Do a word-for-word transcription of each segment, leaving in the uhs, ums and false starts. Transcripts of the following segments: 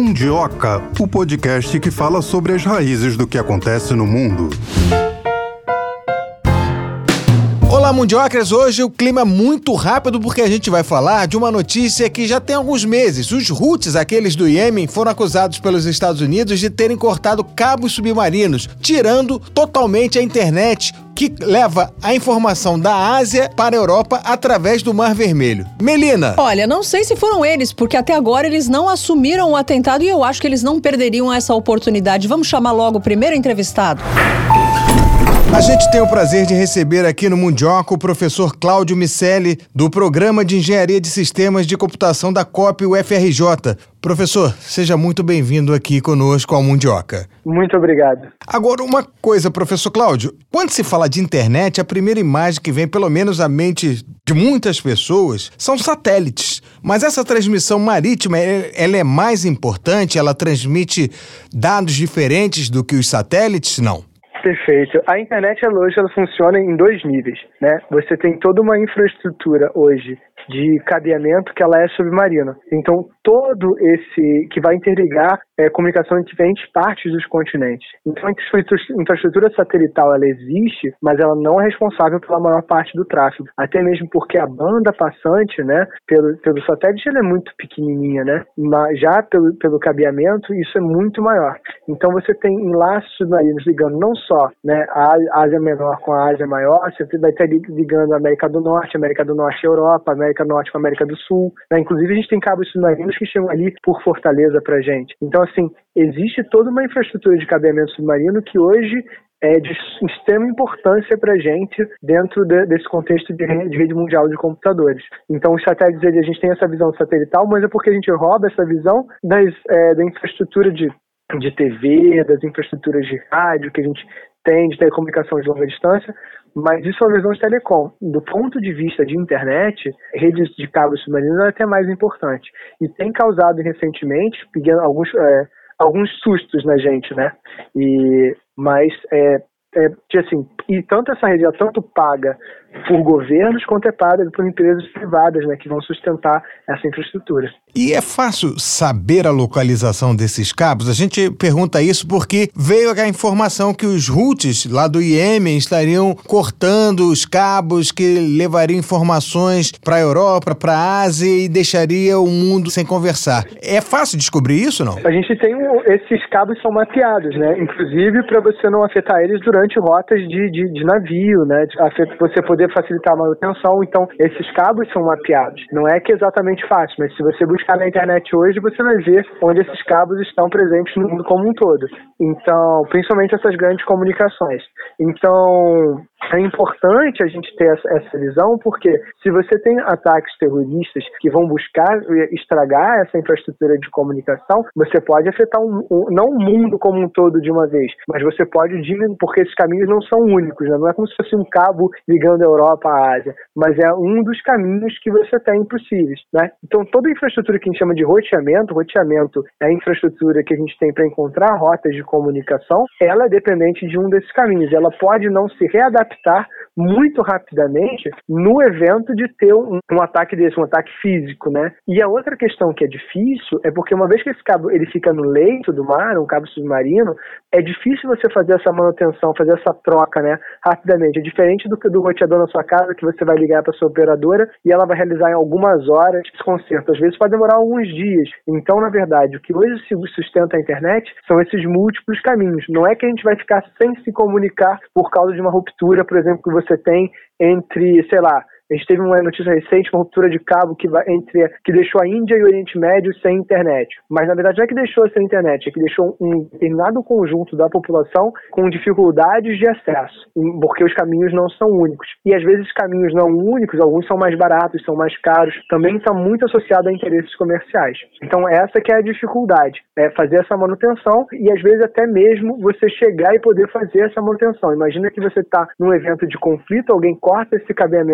Mundioca, o podcast que fala sobre as raízes do que acontece no mundo. Olá, Mundiocas! Hoje o clima é muito rápido porque a gente vai falar de uma notícia que já tem alguns meses. Os Houthis, aqueles do Iêmen, foram acusados pelos Estados Unidos de terem cortado cabos submarinos, tirando totalmente a internet que leva a informação da Ásia para a Europa através do Mar Vermelho. Melina! Olha, não sei se foram eles, porque até agora eles não assumiram o atentado e eu acho que eles não perderiam essa oportunidade. Vamos chamar logo o primeiro entrevistado. A gente tem o prazer de receber aqui no Mundioca o professor Cláudio Miceli, do Programa de Engenharia de Sistemas de Computação da C O P U F R J. Professor, seja muito bem-vindo aqui conosco ao Mundioca. Muito obrigado. Agora, uma coisa, professor Cláudio. Quando se fala de internet, a primeira imagem que vem, pelo menos à mente de muitas pessoas, são satélites. Mas essa transmissão marítima, ela é mais importante? Ela transmite dados diferentes do que os satélites? Não. Perfeito. A internet hoje ela funciona em dois níveis, né? Você tem toda uma infraestrutura hoje de cabeamento que ela é submarina. Então, todo esse que vai interligar é, comunicação entre diferentes partes dos continentes. Então, a infraestrutura satelital ela existe, mas ela não é responsável pela maior parte do tráfego. Até mesmo porque a banda passante, né, pelo, pelo satélite, ela é muito pequenininha, né? Mas já pelo, pelo cabeamento, isso é muito maior. Então, você tem enlaces submarinos ligando não só, né, a Ásia Menor com a Ásia Maior, você vai estar ligando a América do Norte, a América do Norte e Europa, a América Norte com a América do Sul, né? Inclusive a gente tem cabos submarinos que chegam ali por Fortaleza pra gente. Então, assim, existe toda uma infraestrutura de cabeamento submarino que hoje é de extrema importância pra gente dentro de, desse contexto de rede, de rede mundial de computadores. Então, os satélites, a gente tem essa visão satelital, mas é porque a gente rouba essa visão das, é, da infraestrutura de, de T V, das infraestruturas de rádio que a gente tem, de telecomunicação de longa distância, mas isso é uma visão de telecom. Do ponto de vista de internet, redes de cabos submarinos é até mais importante. E tem causado recentemente alguns, é, alguns sustos na gente, né? E, mas, é, é, assim, e tanto essa rede é tanto paga por governos quanto é paga por empresas privadas, né, que vão sustentar essa infraestrutura. E é fácil saber a localização desses cabos? A gente pergunta isso porque veio a informação que os Houthis lá do Iêmen estariam cortando os cabos que levariam informações para a Europa, para a Ásia e deixaria o mundo sem conversar. É fácil descobrir isso, não? A gente tem um, esses cabos são mapeados, né? Inclusive para você não afetar eles durante rotas de, de, de navio, né? Você poder facilitar a manutenção. Então, esses cabos são mapeados. Não é que é exatamente fácil, mas se você buscar na internet hoje, você vai ver onde esses cabos estão presentes no mundo como um todo. Então, principalmente essas grandes comunicações. Então, é importante a gente ter essa, essa visão, porque se você tem ataques terroristas que vão buscar estragar essa infraestrutura de comunicação, você pode afetar um, um, não o mundo como um todo de uma vez, mas você pode diminuir, porque esses caminhos não são únicos, né? Não é como se fosse um cabo ligando a Europa à Ásia, mas é um dos caminhos que você tem possíveis, né? Então, toda a infraestrutura que a gente chama de roteamento, roteamento é a infraestrutura que a gente tem para encontrar rotas de comunicação, ela é dependente de um desses caminhos. Ela pode não se readaptar muito rapidamente no evento de ter um, um ataque desse, um ataque físico, né? E a outra questão que é difícil é porque uma vez que esse cabo ele fica no leito do mar, um cabo submarino, é difícil você fazer essa manutenção, fazer essa troca, né, rapidamente. É diferente do que do roteador na sua casa, que você vai ligar para sua operadora e ela vai realizar em algumas horas esse conserto. Às vezes pode demorar alguns dias. Então, na verdade, o que hoje sustenta a internet são esses múltiplos caminhos. Não é que a gente vai ficar sem se comunicar por causa de uma ruptura, por exemplo, que você tem entre, sei lá, a gente teve uma notícia recente, uma ruptura de cabo que, vai entre, que deixou a Índia e o Oriente Médio sem internet. Mas, na verdade, não é que deixou sem internet, é que deixou um determinado conjunto da população com dificuldades de acesso, porque os caminhos não são únicos. E, às vezes, caminhos não únicos, alguns são mais baratos, são mais caros, também está muito associado a interesses comerciais. Então, essa que é a dificuldade, é fazer essa manutenção e, às vezes, até mesmo você chegar e poder fazer essa manutenção. Imagina que você está num evento de conflito, alguém corta esse cabeamento estrutural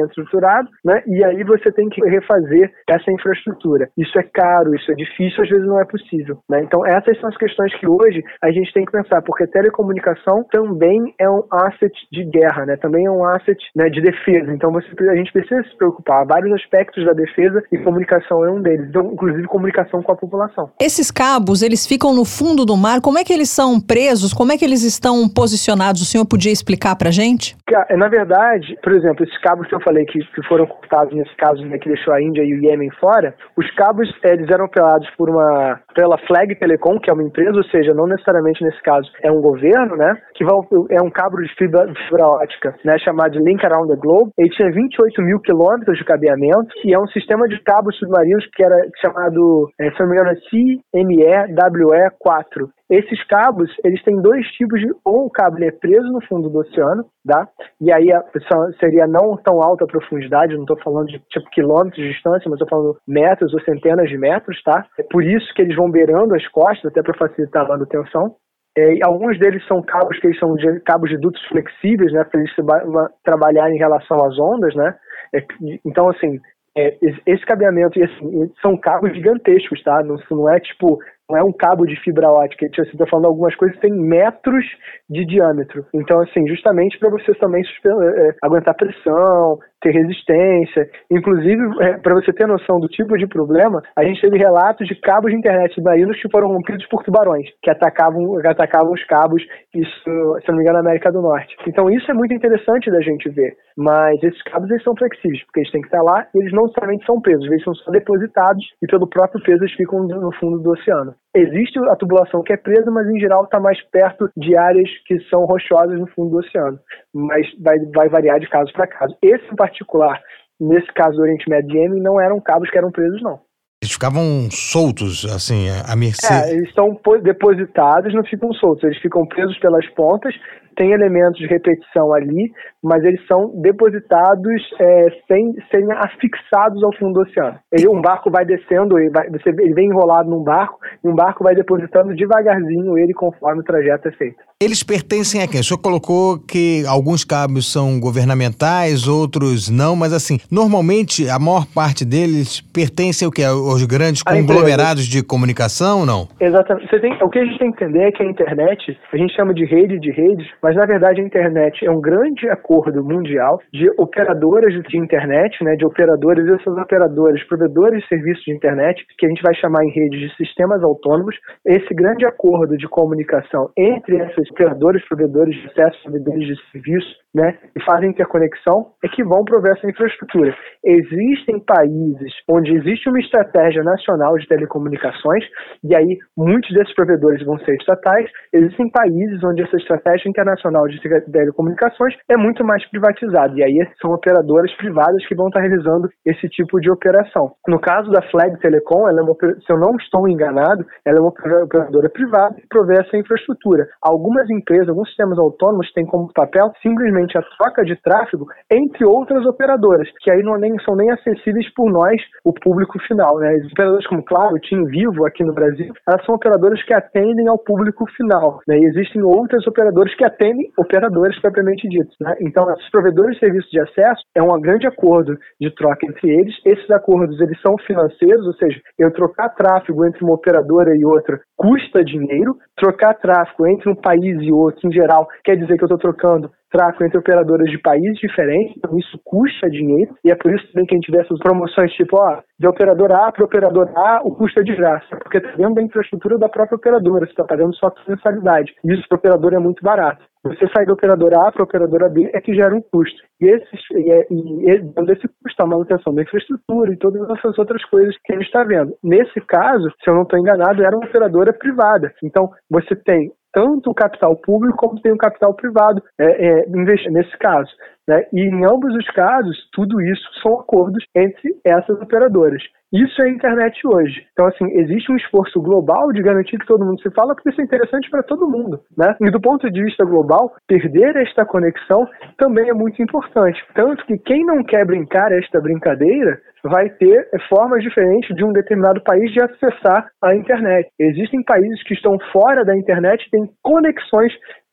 quebrado, né? E aí você tem que refazer essa infraestrutura. Isso é caro, isso é difícil, às vezes não é possível, né? Então essas são as questões que hoje a gente tem que pensar, porque telecomunicação também é um asset de guerra, né? Também é um asset, né, de defesa. Então você, a gente precisa se preocupar. Há vários aspectos da defesa e comunicação é um deles. Então, inclusive comunicação com a população. Esses cabos, eles ficam no fundo do mar. Como é que eles são presos? Como é que eles estão posicionados? O senhor podia explicar pra gente? Na verdade, por exemplo, esses cabos que eu falei que, que foram cortados nesse caso, né, que deixou a Índia e o Iêmen fora, os cabos, eles eram operados por uma, pela Flag Telecom, que é uma empresa, ou seja, não necessariamente nesse caso é um governo, né, que vai, é um cabo de fibra, fibra ótica, né, chamado de Link Around the Globe. Ele tinha vinte e oito mil quilômetros de cabeamento e é um sistema de cabos submarinos que era chamado, é, se não me engano, é C M E W E quatro. Esses cabos, eles têm dois tipos de... Ou o cabo ele é preso no fundo do oceano, tá? E aí a, seria não tão alta a profundidade, não estou falando de tipo quilômetros de distância, mas estou falando metros ou centenas de metros, tá? É por isso que eles vão beirando as costas, até para facilitar a manutenção. É, alguns deles são cabos que eles são de, cabos de dutos flexíveis, né? Para eles trabalhar em relação às ondas, né? É, então, assim... É, esse cabeamento, e assim, são cabos gigantescos, tá? Não, não é tipo, não é um cabo de fibra ótica. Você está falando algumas coisas que tem metros de diâmetro. Então, assim, justamente para você também é, aguentar pressão, ter resistência. Inclusive, é, para você ter noção do tipo de problema, a gente teve relatos de cabos de internet submarinos que foram rompidos por tubarões, que atacavam, que atacavam os cabos, isso, se não me engano, na América do Norte. Então, isso é muito interessante da gente ver. Mas esses cabos, eles são flexíveis, porque eles têm que estar lá e eles não necessariamente são presos, eles são só depositados e pelo próprio peso eles ficam no fundo do oceano. Existe a tubulação que é presa, mas em geral está mais perto de áreas que são rochosas no fundo do oceano. Mas vai, vai variar de caso para caso. Esse em particular, nesse caso do Oriente Médio e Iêmen, não eram cabos que eram presos, não. Eles ficavam soltos, assim, à mercê... É, eles estão depositados, não ficam soltos. Eles ficam presos pelas pontas, tem elementos de repetição ali, mas eles são depositados é, sem serem afixados ao fundo do oceano. Ele, um barco vai descendo, ele, vai, você, ele vem enrolado num barco, e um barco vai depositando devagarzinho ele conforme o trajeto é feito. Eles pertencem a quem? O senhor colocou que alguns cabos são governamentais, outros não, mas assim, normalmente a maior parte deles pertence ao quê? Aos grandes conglomerados de comunicação ou não? Exatamente. Você tem, o que a gente tem que entender é que a internet, a gente chama de rede de redes, mas na verdade a internet é um grande acordo mundial de operadoras de internet, né, de operadoras e essas operadoras, provedores de serviços de internet, que a gente vai chamar em redes de sistemas autônomos. Esse grande acordo de comunicação entre essas operadoras, provedores de acesso, provedores de serviço, né, e fazem interconexão, é que vão prover essa infraestrutura. Existem países onde existe uma estratégia nacional de telecomunicações, e aí muitos desses provedores vão ser estatais. Existem países onde essa estratégia internacional de telecomunicações é muito mais privatizada, e aí são operadoras privadas que vão estar realizando esse tipo de operação. No caso da Flag Telecom, ela é uma, se eu não estou enganado, ela é uma operadora privada que provê essa infraestrutura. Algumas empresas, alguns sistemas autônomos têm como papel simplesmente a troca de tráfego entre outras operadoras, que aí não nem, são nem acessíveis por nós, o público final, né? As operadoras como, claro, TIM Vivo aqui no Brasil, elas são operadoras que atendem ao público final, né? E existem outras operadoras que atendem operadores propriamente ditos, né? Então, esses provedores de serviços de acesso é um grande acordo de troca entre eles. Esses acordos, eles são financeiros, ou seja, eu trocar tráfego entre uma operadora e outra custa dinheiro. Trocar tráfego entre um país e outro, em geral, quer dizer que eu estou trocando tráfego entre operadoras de países diferentes, então isso custa dinheiro, e é por isso também que a gente vê essas promoções tipo, ó, de operadora A para operadora A, o custo é de graça, porque está dentro da infraestrutura da própria operadora, você está pagando só a mensalidade, e isso para o operador é muito barato. Você sair da operadora A para a operadora B é que gera um custo. E, esses, e, é, e dentro desse custo a manutenção da infraestrutura e todas essas outras coisas que a gente está vendo. Nesse caso, se eu não estou enganado, era uma operadora privada. Então, você tem tanto o capital público como tem o capital privado é, é, investindo nesse caso, né? E em ambos os casos, tudo isso são acordos entre essas operadoras. Isso é a internet hoje. Então, assim, existe um esforço global de garantir que todo mundo se fala, porque isso é interessante para todo mundo, né? E do ponto de vista global, perder esta conexão também é muito importante. Tanto que quem não quer brincar esta brincadeira vai ter formas diferentes de um determinado país de acessar a internet. Existem países que estão fora da internet e têm conexões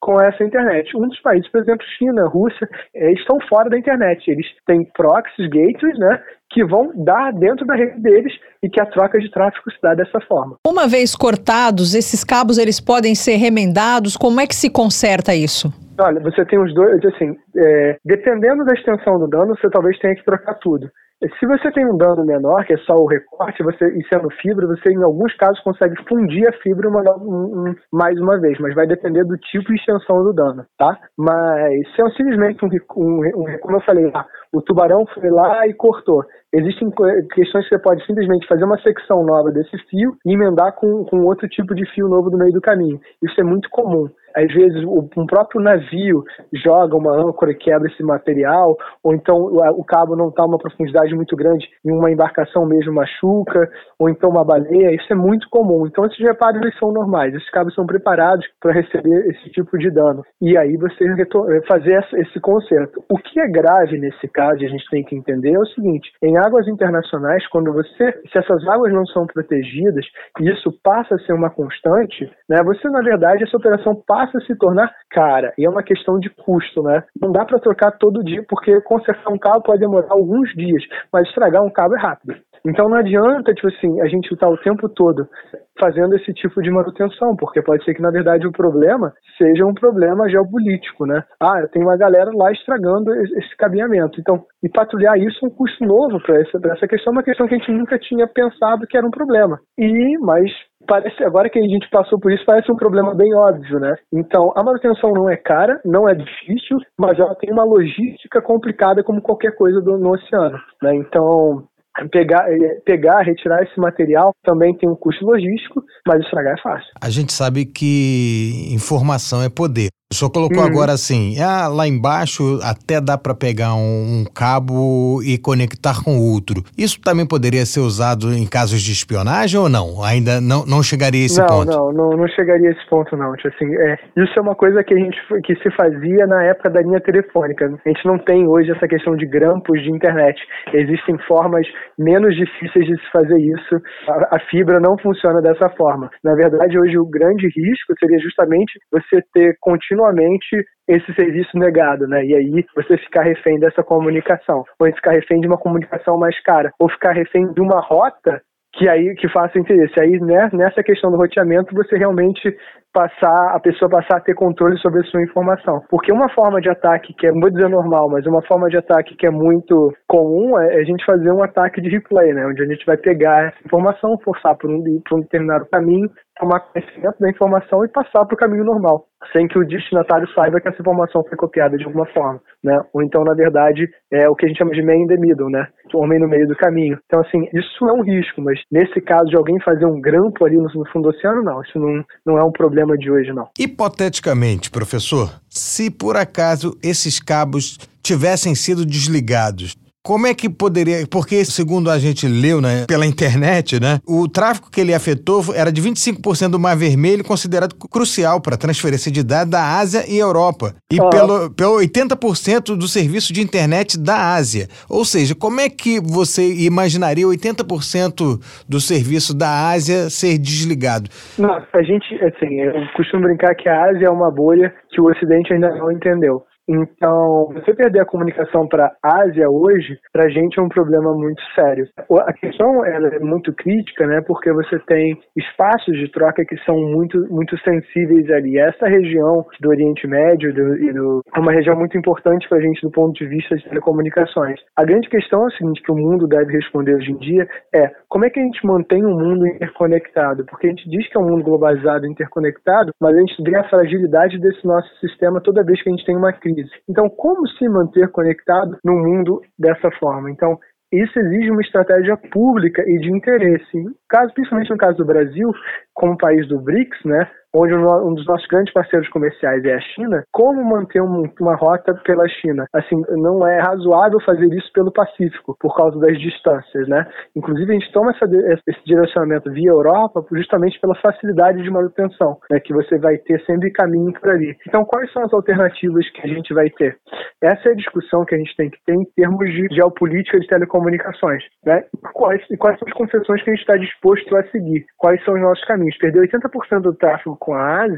com essa internet. Um dos países, por exemplo, China, Rússia, eles estão fora da internet. Eles têm proxies, gateways, né, que vão dar dentro da rede deles e que a troca de tráfego se dá dessa forma. Uma vez cortados, esses cabos eles podem ser remendados? Como é que se conserta isso? Olha, você tem os dois, assim, é, dependendo da extensão do dano, você talvez tenha que trocar tudo. Se você tem um dano menor, que é só o recorte, você, e sendo fibra, você em alguns casos consegue fundir a fibra uma, um, um, mais uma vez, mas vai depender do tipo e extensão do dano, tá? Mas se é simplesmente um, um, um como eu falei lá, o tubarão foi lá e cortou. Existem questões que você pode simplesmente fazer uma secção nova desse fio e emendar com, com outro tipo de fio novo no meio do caminho. Isso é muito comum. Às vezes um próprio navio joga uma âncora e quebra esse material, ou então o cabo não está uma profundidade muito grande e uma embarcação mesmo machuca, ou então uma baleia. Isso é muito comum. Então esses reparos eles são normais, esses cabos são preparados para receber esse tipo de dano. E aí você fazer esse conserto. O que é grave nesse caso, e a gente tem que entender, é o seguinte: em águas internacionais, quando você, se essas águas não são protegidas e isso passa a ser uma constante, né, você na verdade essa operação passa a se tornar cara, e é uma questão de custo, né? Não dá para trocar todo dia, porque consertar um cabo pode demorar alguns dias, mas estragar um cabo é rápido. Então não adianta, tipo assim, a gente estar o tempo todo fazendo esse tipo de manutenção, porque pode ser que, na verdade, o problema seja um problema geopolítico, né? Ah, eu tenho uma galera lá estragando esse cabeamento. Então, e patrulhar isso é um custo novo para essa, pra essa questão, uma questão que a gente nunca tinha pensado que era um problema. E, mas, parece, agora que a gente passou por isso, parece um problema bem óbvio, né? Então, a manutenção não é cara, não é difícil, mas ela tem uma logística complicada como qualquer coisa do, no oceano, né? Então, Pegar, pegar, retirar esse material também tem um custo logístico, mas estragar é fácil. A gente sabe que informação é poder. O senhor colocou uhum. agora assim, ah, lá embaixo até dá para pegar um, um cabo e conectar com outro. Isso também poderia ser usado em casos de espionagem ou não? Ainda não, não chegaria a esse não, ponto? Não, não, não chegaria a esse ponto não. Assim, é, isso é uma coisa que a gente que se fazia na época da linha telefônica. A gente não tem hoje essa questão de grampos de internet. Existem formas menos difíceis de se fazer isso. A, a fibra não funciona dessa forma. Na verdade, hoje o grande risco seria justamente você ter continuamente esse serviço negado, né? E aí você ficar refém dessa comunicação, ou ficar refém de uma comunicação mais cara, ou ficar refém de uma rota que aí que faça interesse. Aí, né, nessa questão do roteamento, você realmente passar, a pessoa passar a ter controle sobre a sua informação. Porque uma forma de ataque que é, não vou dizer normal, mas uma forma de ataque que é muito comum é a gente fazer um ataque de replay, né? Onde a gente vai pegar essa informação, forçar por um, por um determinado caminho, tomar conhecimento da informação e passar para o caminho normal, sem que o destinatário saiba que essa informação foi copiada de alguma forma, né? Ou então, na verdade, é o que a gente chama de man in the middle, né? O homem no meio do caminho. Então, assim, isso é um risco, mas nesse caso de alguém fazer um grampo ali no, no fundo do oceano, não. Isso não, não é um problema de hoje, não. Hipoteticamente, professor, se por acaso esses cabos tivessem sido desligados, como é que poderia... Porque, segundo a gente leu, né, pela internet, né, o tráfego que ele afetou era de vinte e cinco por cento do Mar Vermelho, considerado crucial para a transferência de dados da Ásia e Europa. E ah. pelo, pelo oitenta por cento do serviço de internet da Ásia. Ou seja, como é que você imaginaria oitenta por cento do serviço da Ásia ser desligado? Não, a gente, assim, eu costumo brincar que a Ásia é uma bolha que o Ocidente ainda não entendeu. Então, você perder a comunicação para a Ásia hoje, para a gente é um problema muito sério. A questão ela é muito crítica, né, porque você tem espaços de troca que são muito, muito sensíveis ali. Essa região do Oriente Médio do, e do, é uma região muito importante para a gente do ponto de vista de telecomunicações. A grande questão é a seguinte, que o mundo deve responder hoje em dia é como é que a gente mantém um mundo interconectado? Porque a gente diz que é um mundo globalizado, interconectado, mas a gente vê a fragilidade desse nosso sistema toda vez que a gente tem uma crise. Então, como se manter conectado num mundo dessa forma? Então, isso exige uma estratégia pública e de interesse. No caso, principalmente no caso do Brasil, como país do BRICS, né, onde um dos nossos grandes parceiros comerciais é a China, como manter um, uma rota pela China? Assim, não é razoável fazer isso pelo Pacífico, por causa das distâncias, né? Inclusive, a gente toma essa, esse direcionamento via Europa justamente pela facilidade de manutenção, né, que você vai ter sempre caminho por ali. Então, quais são as alternativas que a gente vai ter? Essa é a discussão que a gente tem que ter em termos de geopolítica de telecomunicações, né? E quais, e quais são as concessões que a gente está disposto a seguir? Quais são os nossos caminhos? Perder oitenta por cento do tráfego com a Ásia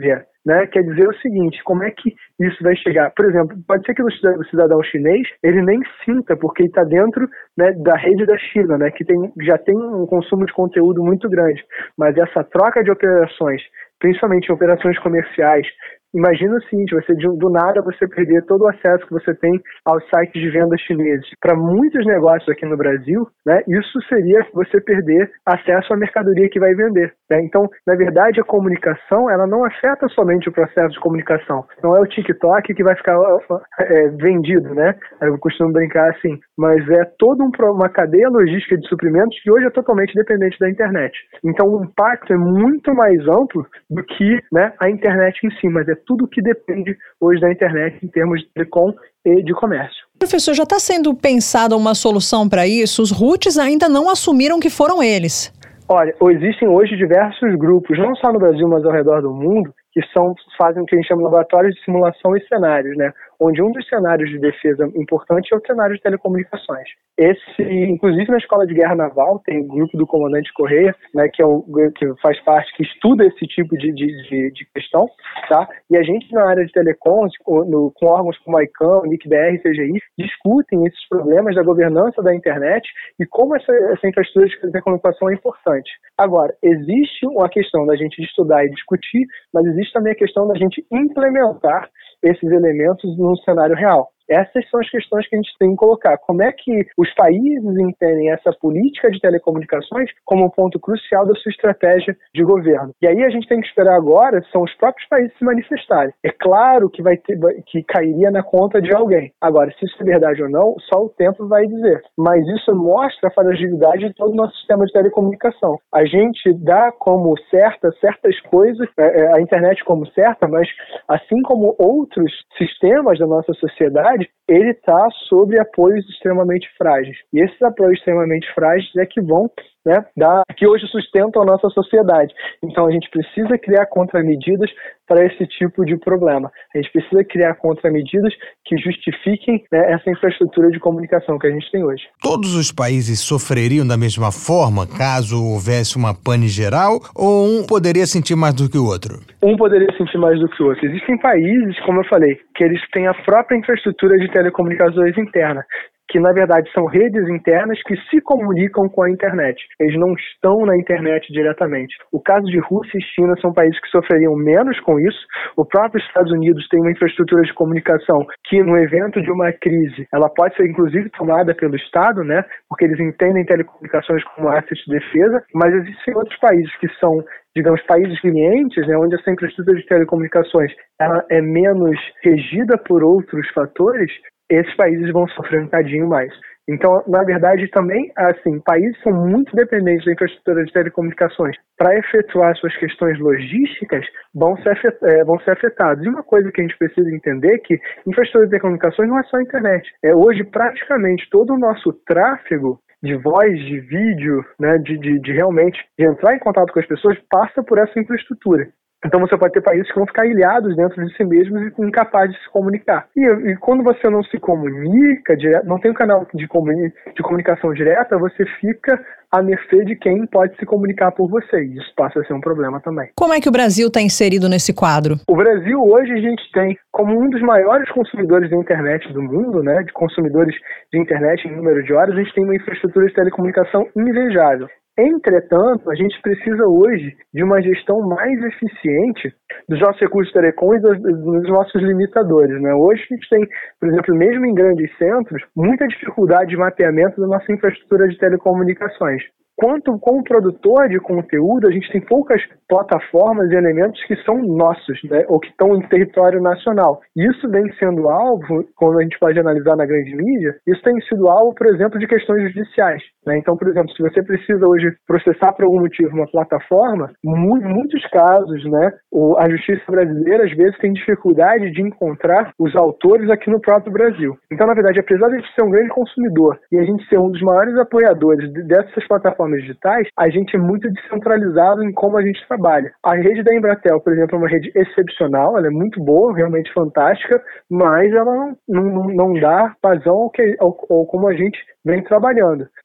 né, quer dizer o seguinte, como é que isso vai chegar? Por exemplo, pode ser que o cidadão chinês, ele nem sinta, porque ele está dentro, né, da rede da China, né, que tem, já tem um consumo de conteúdo muito grande, mas essa troca de operações, principalmente em operações comerciais, imagina o seguinte, você do nada você perder todo o acesso que você tem aos sites de venda chineses. Para muitos negócios aqui no Brasil, né, isso seria você perder acesso à mercadoria que vai vender. Né? Então, na verdade, a comunicação ela não afeta somente o processo de comunicação. Não é o TikTok que vai ficar é, vendido, né? Eu costumo brincar assim, mas é toda um, uma cadeia logística de suprimentos que hoje é totalmente dependente da internet. Então, o impacto é muito mais amplo do que, né, a internet em si, mas é tudo que depende hoje da internet em termos de telecom e de comércio. Professor, já está sendo pensada uma solução para isso? Os Houthis ainda não assumiram que foram eles. Olha, existem hoje diversos grupos, não só no Brasil, mas ao redor do mundo, que são, fazem o que a gente chama de laboratórios de simulação e cenários, né? Onde um dos cenários de defesa importante é o cenário de telecomunicações. Esse, inclusive na Escola de Guerra Naval, tem o grupo do comandante Correia, né, que, é o, que faz parte, que estuda esse tipo de, de, de, de questão, tá? E a gente na área de telecoms, com, com órgãos como a ICANN, N I C B R, C G I, discutem esses problemas da governança da internet e como essa, essa infraestrutura de telecomunicação é importante. Agora, existe uma questão da gente estudar e discutir, mas existe também a questão da gente implementar esses elementos no cenário real. Essas são as questões que a gente tem que colocar. Como é que os países entendem essa política de telecomunicações como um ponto crucial da sua estratégia de governo? E aí a gente tem que esperar agora, são os próprios países se manifestarem. É claro que vai ter, que cairia na conta de alguém. Agora, se isso é verdade ou não, só o tempo vai dizer. Mas isso mostra a fragilidade de todo o nosso sistema de telecomunicação. A gente dá como certa certas coisas, a internet como certa, mas assim como outros sistemas da nossa sociedade, ele está sob apoios extremamente frágeis. E esses apoios extremamente frágeis é que vão, né, dar, que hoje sustentam a nossa sociedade. Então a gente precisa criar contramedidas para esse tipo de problema. A gente precisa criar contramedidas que justifiquem, né, essa infraestrutura de comunicação que a gente tem hoje. Todos os países sofreriam da mesma forma caso houvesse uma pane geral, ou um poderia sentir mais do que o outro? Um poderia sentir mais do que o outro. Existem países, como eu falei, que eles têm a própria infraestrutura de telecomunicações interna, que na verdade são redes internas que se comunicam com a internet. Eles não estão na internet diretamente. O caso de Rússia e China são países que sofreriam menos com isso. O próprio Estados Unidos tem uma infraestrutura de comunicação que, no evento de uma crise, ela pode ser inclusive tomada pelo Estado, né? Porque eles entendem telecomunicações como asset de defesa, mas existem outros países que são, digamos, países clientes, né, onde essa infraestrutura de telecomunicações ela é menos regida por outros fatores. Esses países vão sofrer um bocadinho mais. Então, na verdade, também, assim, países são muito dependentes da infraestrutura de telecomunicações. Para efetuar suas questões logísticas, vão ser, afet, é, vão ser afetados. E uma coisa que a gente precisa entender é que infraestrutura de telecomunicações não é só a internet. É, hoje, praticamente, todo o nosso tráfego de voz, de vídeo, né, de, de, de realmente de entrar em contato com as pessoas, passa por essa infraestrutura. Então você pode ter países que vão ficar ilhados dentro de si mesmos e incapazes de se comunicar. E, e quando você não se comunica, não tem um canal de, comuni- de comunicação direta, você fica à mercê de quem pode se comunicar por você. E isso passa a ser um problema também. Como é que o Brasil está inserido nesse quadro? O Brasil hoje a gente tem como um dos maiores consumidores de internet do mundo, né, de consumidores de internet em número de horas, a gente tem uma infraestrutura de telecomunicação invejável. Entretanto, a gente precisa hoje de uma gestão mais eficiente dos nossos recursos telecom e dos, dos nossos limitadores, né? Hoje a gente tem, por exemplo, mesmo em grandes centros, muita dificuldade de mapeamento da nossa infraestrutura de telecomunicações. Quanto como produtor de conteúdo, a gente tem poucas plataformas e elementos que são nossos, né, ou que estão em território nacional. Isso vem sendo alvo, como a gente pode analisar na grande mídia, isso tem sido alvo, por exemplo, de questões judiciais. Né? Então, por exemplo, se você precisa hoje processar por algum motivo uma plataforma, em muitos casos, né, a justiça brasileira às vezes tem dificuldade de encontrar os autores aqui no próprio Brasil. Então, na verdade, apesar de a gente ser um grande consumidor e a gente ser um dos maiores apoiadores dessas plataformas digitais, a gente é muito descentralizado em como a gente trabalha. A rede da Embratel, por exemplo, é uma rede excepcional, ela é muito boa, realmente fantástica, mas ela não, não, não dá vazão ao, que, ao, ao como a gente vem trabalhando.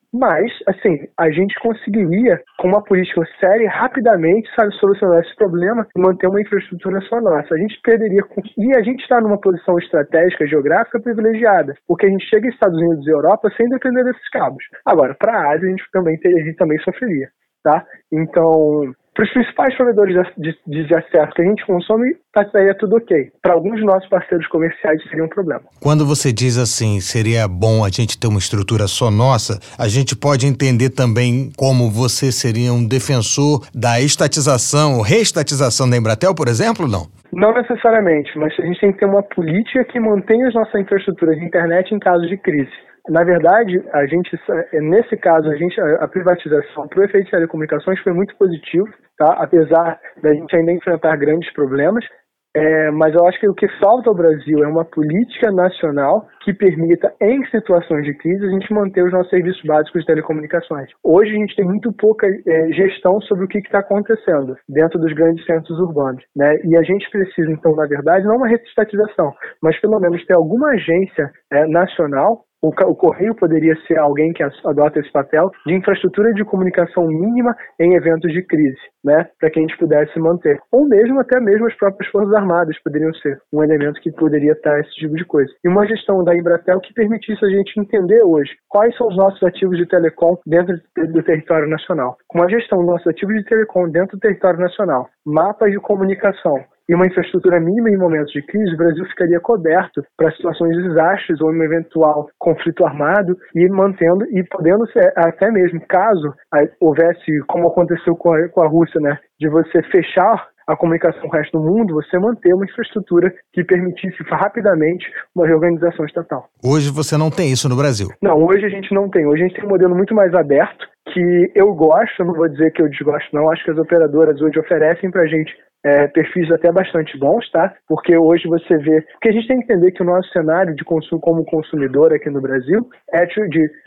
Mas, assim, a gente conseguiria, com uma política séria, rapidamente, sabe, solucionar esse problema e manter uma infraestrutura só nossa. A gente perderia... Com... E a gente está numa posição estratégica, geográfica privilegiada, porque a gente chega aos Estados Unidos e Europa sem depender desses cabos. Agora, para a Ásia, a gente também, teria, a gente também sofreria, tá? Então... Para os principais provedores de, de, de acesso que a gente consome, estaria tudo ok. Para alguns dos nossos parceiros comerciais seria um problema. Quando você diz assim, seria bom a gente ter uma estrutura só nossa, a gente pode entender também como você seria um defensor da estatização ou reestatização da Embratel, por exemplo, não? Não necessariamente, mas a gente tem que ter uma política que mantenha a nossa infraestrutura de internet em caso de crise. Na verdade, a gente, nesse caso, a, gente, a privatização para o efeito de telecomunicações foi muito positivo, tá? Apesar da gente ainda enfrentar grandes problemas. É, mas eu acho que o que falta ao Brasil é uma política nacional que permita, em situações de crise, a gente manter os nossos serviços básicos de telecomunicações. Hoje a gente tem muito pouca é, gestão sobre o que está acontecendo dentro dos grandes centros urbanos, né? E a gente precisa, então, na verdade, não uma reestatização, mas pelo menos ter alguma agência é, nacional. O, o Correio poderia ser alguém que adota esse papel de infraestrutura de comunicação mínima em eventos de crise, né, para que a gente pudesse manter. Ou mesmo, até mesmo as próprias Forças Armadas poderiam ser um elemento que poderia estar esse tipo de coisa. E uma gestão da Embratel que permitisse a gente entender hoje quais são os nossos ativos de telecom dentro do território nacional. Com uma gestão dos nossos ativos de telecom dentro do território nacional, mapas de comunicação, e uma infraestrutura mínima em momentos de crise, o Brasil ficaria coberto para situações de desastres ou um eventual conflito armado e mantendo e podendo ser, até mesmo caso houvesse, como aconteceu com a, com a Rússia, né, de você fechar a comunicação com o resto do mundo, você manter uma infraestrutura que permitisse rapidamente uma reorganização estatal. Hoje você não tem isso no Brasil? Não, hoje a gente não tem. Hoje a gente tem um modelo muito mais aberto, que eu gosto, não vou dizer que eu desgosto não, acho que as operadoras hoje oferecem pra gente É, perfis até bastante bons, tá? Porque hoje você vê... Porque a gente tem que entender que o nosso cenário de consumo como consumidor aqui no Brasil é de...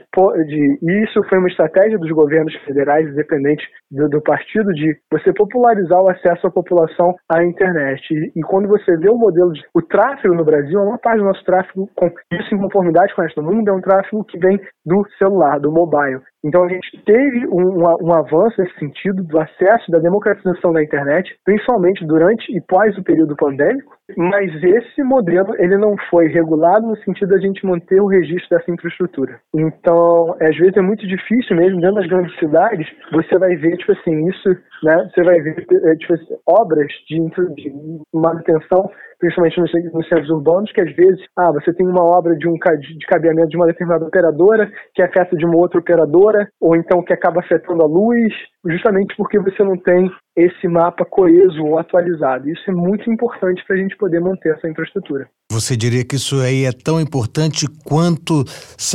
de e isso foi uma estratégia dos governos federais, independente do, do partido, de você popularizar o acesso à população à internet. E, e quando você vê o modelo de... O tráfego no Brasil, uma parte do nosso tráfego, com isso em conformidade com o resto do mundo, é um tráfego que vem do celular, do mobile. Então a gente teve um, um, um avanço nesse sentido do acesso, da democratização da internet, principalmente durante e pós o período pandêmico, mas esse modelo ele não foi regulado no sentido da gente manter o registro dessa infraestrutura. Então, às vezes é muito difícil mesmo, dentro das grandes cidades, você vai ver, tipo assim, isso, né, você vai ver tipo assim, obras de, de manutenção, principalmente nos, nos centros urbanos, que às vezes, ah, você tem uma obra de um de cabeamento de uma determinada operadora que afeta de uma outra operadora, ou então que acaba afetando a luz, justamente porque você não tem esse mapa coeso ou atualizado. Isso é muito importante para a gente poder manter essa infraestrutura. Você diria que isso aí é tão importante quanto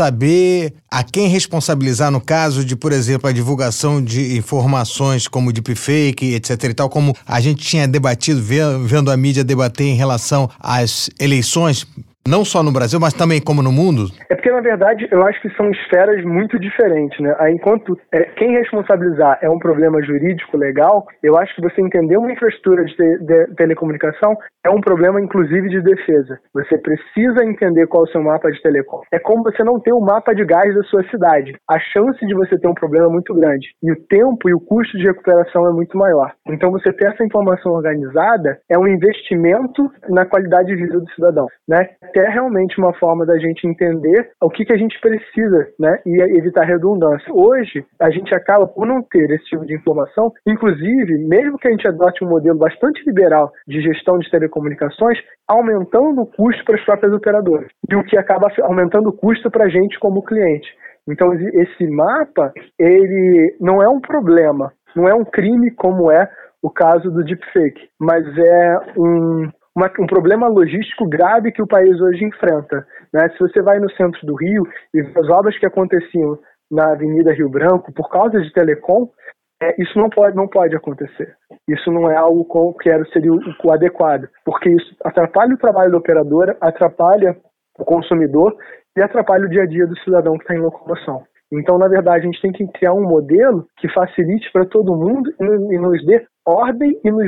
saber a quem responsabilizar no caso de, por exemplo, a divulgação de informações como deepfake, etc e tal, como a gente tinha debatido, vendo a mídia debater em relação às eleições, não só no Brasil, mas também como no mundo? É porque, na verdade, eu acho que são esferas muito diferentes, né? Aí, enquanto é, quem responsabilizar é um problema jurídico, legal, eu acho que você entender uma infraestrutura de, te, de telecomunicação é um problema, inclusive, de defesa. Você precisa entender qual é o seu mapa de telecom. É como você não ter o mapa de gás da sua cidade. A chance de você ter um problema é muito grande. E o tempo e o custo de recuperação é muito maior. Então, você ter essa informação organizada é um investimento na qualidade de vida do cidadão, né? É realmente uma forma da gente entender o que, que a gente precisa, né, e evitar redundância. Hoje, a gente acaba por não ter esse tipo de informação, inclusive, mesmo que a gente adote um modelo bastante liberal de gestão de telecomunicações, aumentando o custo para as próprias operadoras, e o que acaba aumentando o custo para a gente como cliente. Então, esse mapa, ele não é um problema, não é um crime como é o caso do deepfake, mas é um... Uma, um problema logístico grave que o país hoje enfrenta, né? Se você vai no centro do Rio e as obras que aconteciam na Avenida Rio Branco por causa de telecom, é, isso não pode, não pode acontecer. Isso não é algo com, que era, seria o, o adequado, porque isso atrapalha o trabalho da operadora, atrapalha o consumidor e atrapalha o dia a dia do cidadão que está em locomoção. Então, na verdade, a gente tem que criar um modelo que facilite para todo mundo e nos dê ordem e nos dê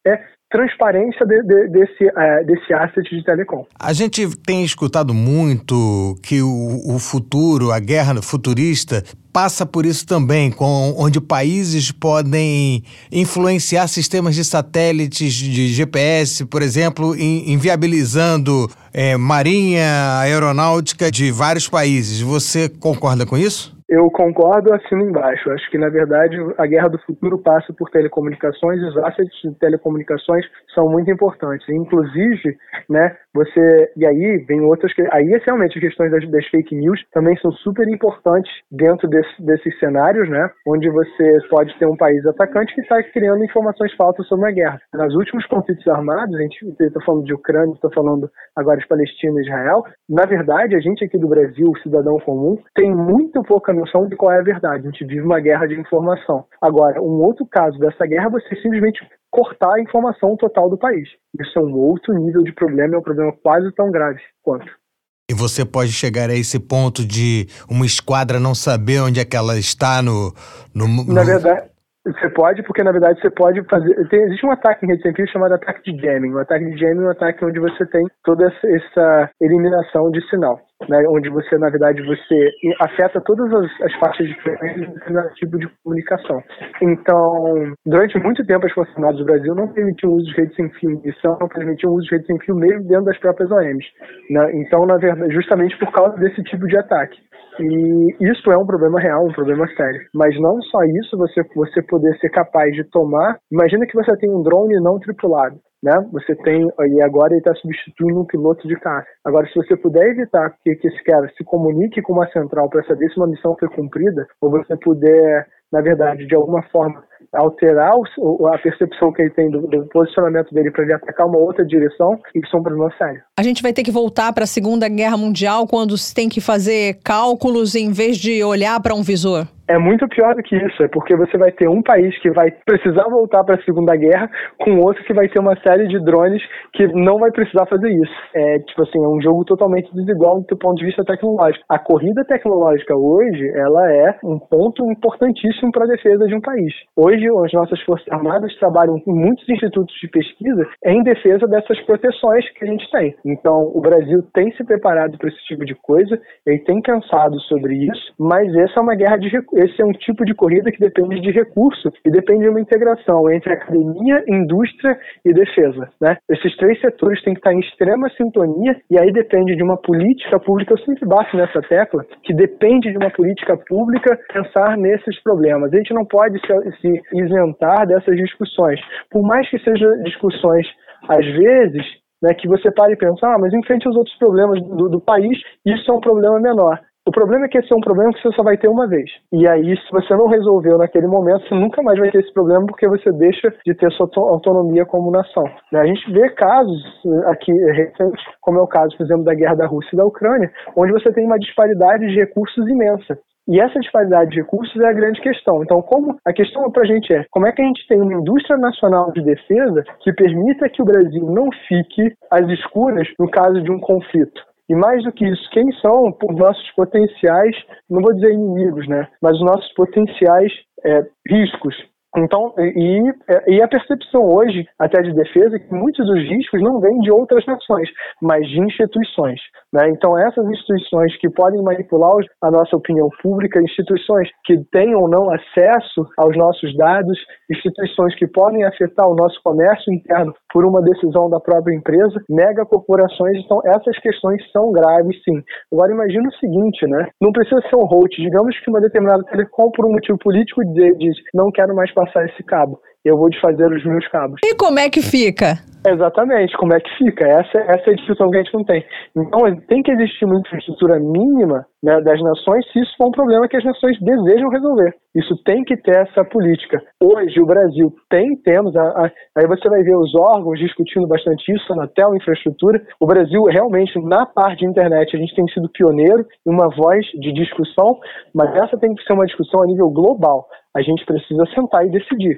é transparência de, de, desse, uh, desse asset de telecom. A gente tem escutado muito que o, o futuro, a guerra futurista, passa por isso também, com, onde países podem influenciar sistemas de satélites de G P S, por exemplo, in, inviabilizando é, marinha aeronáutica de vários países. Você concorda com isso? Eu concordo, assino embaixo. Acho que, na verdade, a guerra do futuro passa por telecomunicações e os assets de telecomunicações são muito importantes. Inclusive, né, você... E aí vem outras... Aí, realmente, as questões das, das fake news também são super importantes dentro desse, desses cenários, né, onde você pode ter um país atacante que está criando informações falsas sobre a guerra. Nos últimos conflitos armados, a gente está falando de Ucrânia, está falando agora de Palestina e Israel, na verdade, a gente aqui do Brasil, o cidadão comum, tem muito pouca noção de qual é a verdade. A gente vive uma guerra de informação. Agora, um outro caso dessa guerra é você simplesmente cortar a informação total do país. Isso é um outro nível de problema, é um problema quase tão grave quanto. E você pode chegar a esse ponto de uma esquadra não saber onde é que ela está no... no, no... Na verdade... Você pode, porque na verdade você pode fazer... Tem, existe um ataque em rede sem fio chamado ataque de jamming. O ataque de jamming é um ataque onde você tem toda essa, essa eliminação de sinal, né? Onde você, na verdade, você afeta todas as, as faixas de frequência de determinado tipo de comunicação. Então, durante muito tempo as Forças Armadas do Brasil não permitiam o uso de rede sem fio em missão, não permitiam o uso de rede sem fio mesmo dentro das próprias O Ms, né? Então, na verdade, justamente por causa desse tipo de ataque. E isso é um problema real, um problema sério. Mas não só isso, você, você poder ser capaz de tomar... Imagina que você tem um drone não tripulado, né? Você tem, e agora ele está substituindo um piloto de caça. Agora, se você puder evitar que, que esse cara se comunique com uma central para saber se uma missão foi cumprida, ou você puder, na verdade, de alguma forma, alterar o, a percepção que ele tem do, do posicionamento dele para ele atacar uma outra direção, isso é um problema sério. A gente vai ter que voltar para a Segunda Guerra Mundial quando se tem que fazer cálculos em vez de olhar para um visor? É muito pior do que isso, é porque você vai ter um país que vai precisar voltar para a Segunda Guerra com outro que vai ter uma série de drones que não vai precisar fazer isso. É, tipo assim, é um jogo totalmente desigual do ponto de vista tecnológico. A corrida tecnológica hoje, ela é um ponto importantíssimo para a defesa de um país. Hoje, as nossas Forças Armadas trabalham em muitos institutos de pesquisa em defesa dessas proteções que a gente tem. Então, o Brasil tem se preparado para esse tipo de coisa, ele tem pensado sobre isso, mas essa é uma guerra de recursos. Esse é um tipo de corrida que depende de recurso e depende de uma integração entre academia, indústria e defesa, né? Esses três setores têm que estar em extrema sintonia e aí depende de uma política pública, eu sempre bato nessa tecla, que depende de uma política pública pensar nesses problemas. A gente não pode se, se isentar dessas discussões, por mais que sejam discussões, às vezes, né, que você pare e pensar, ah, mas em frente aos outros problemas do, do país, isso é um problema menor. O problema é que esse é um problema que você só vai ter uma vez. E aí, se você não resolveu naquele momento, você nunca mais vai ter esse problema porque você deixa de ter sua autonomia como nação. A gente vê casos aqui recentes, como é o caso, por exemplo, da guerra da Rússia e da Ucrânia, onde você tem uma disparidade de recursos imensa. E essa disparidade de recursos é a grande questão. Então, como a questão para a gente é, como é que a gente tem uma indústria nacional de defesa que permita que o Brasil não fique às escuras no caso de um conflito? E mais do que isso, quem são os nossos potenciais, não vou dizer inimigos, né? Mas os nossos potenciais é, riscos. Então, e, e a percepção hoje, até de defesa, é que muitos dos riscos não vêm de outras nações, mas de instituições, né? Então, essas instituições que podem manipular a nossa opinião pública, instituições que têm ou não acesso aos nossos dados, instituições que podem afetar o nosso comércio interno por uma decisão da própria empresa, megacorporações, então essas questões são graves, sim. Agora, imagina o seguinte, né? Não precisa ser um host, digamos que uma determinada telecom, por um motivo político, diz, não quero mais passar esse cabo, eu vou desfazer os meus cabos. E como é que fica? Exatamente, como é que fica? Essa, essa é a discussão que a gente não tem. Então, tem que existir uma infraestrutura mínima, né, das nações, se isso for um problema que as nações desejam resolver. Isso tem que ter essa política. Hoje, o Brasil tem, temos, a, a, aí você vai ver os órgãos discutindo bastante isso, Anatel, infraestrutura. O Brasil, realmente, na parte de internet, a gente tem sido pioneiro em uma voz de discussão, mas essa tem que ser uma discussão a nível global. A gente precisa sentar e decidir.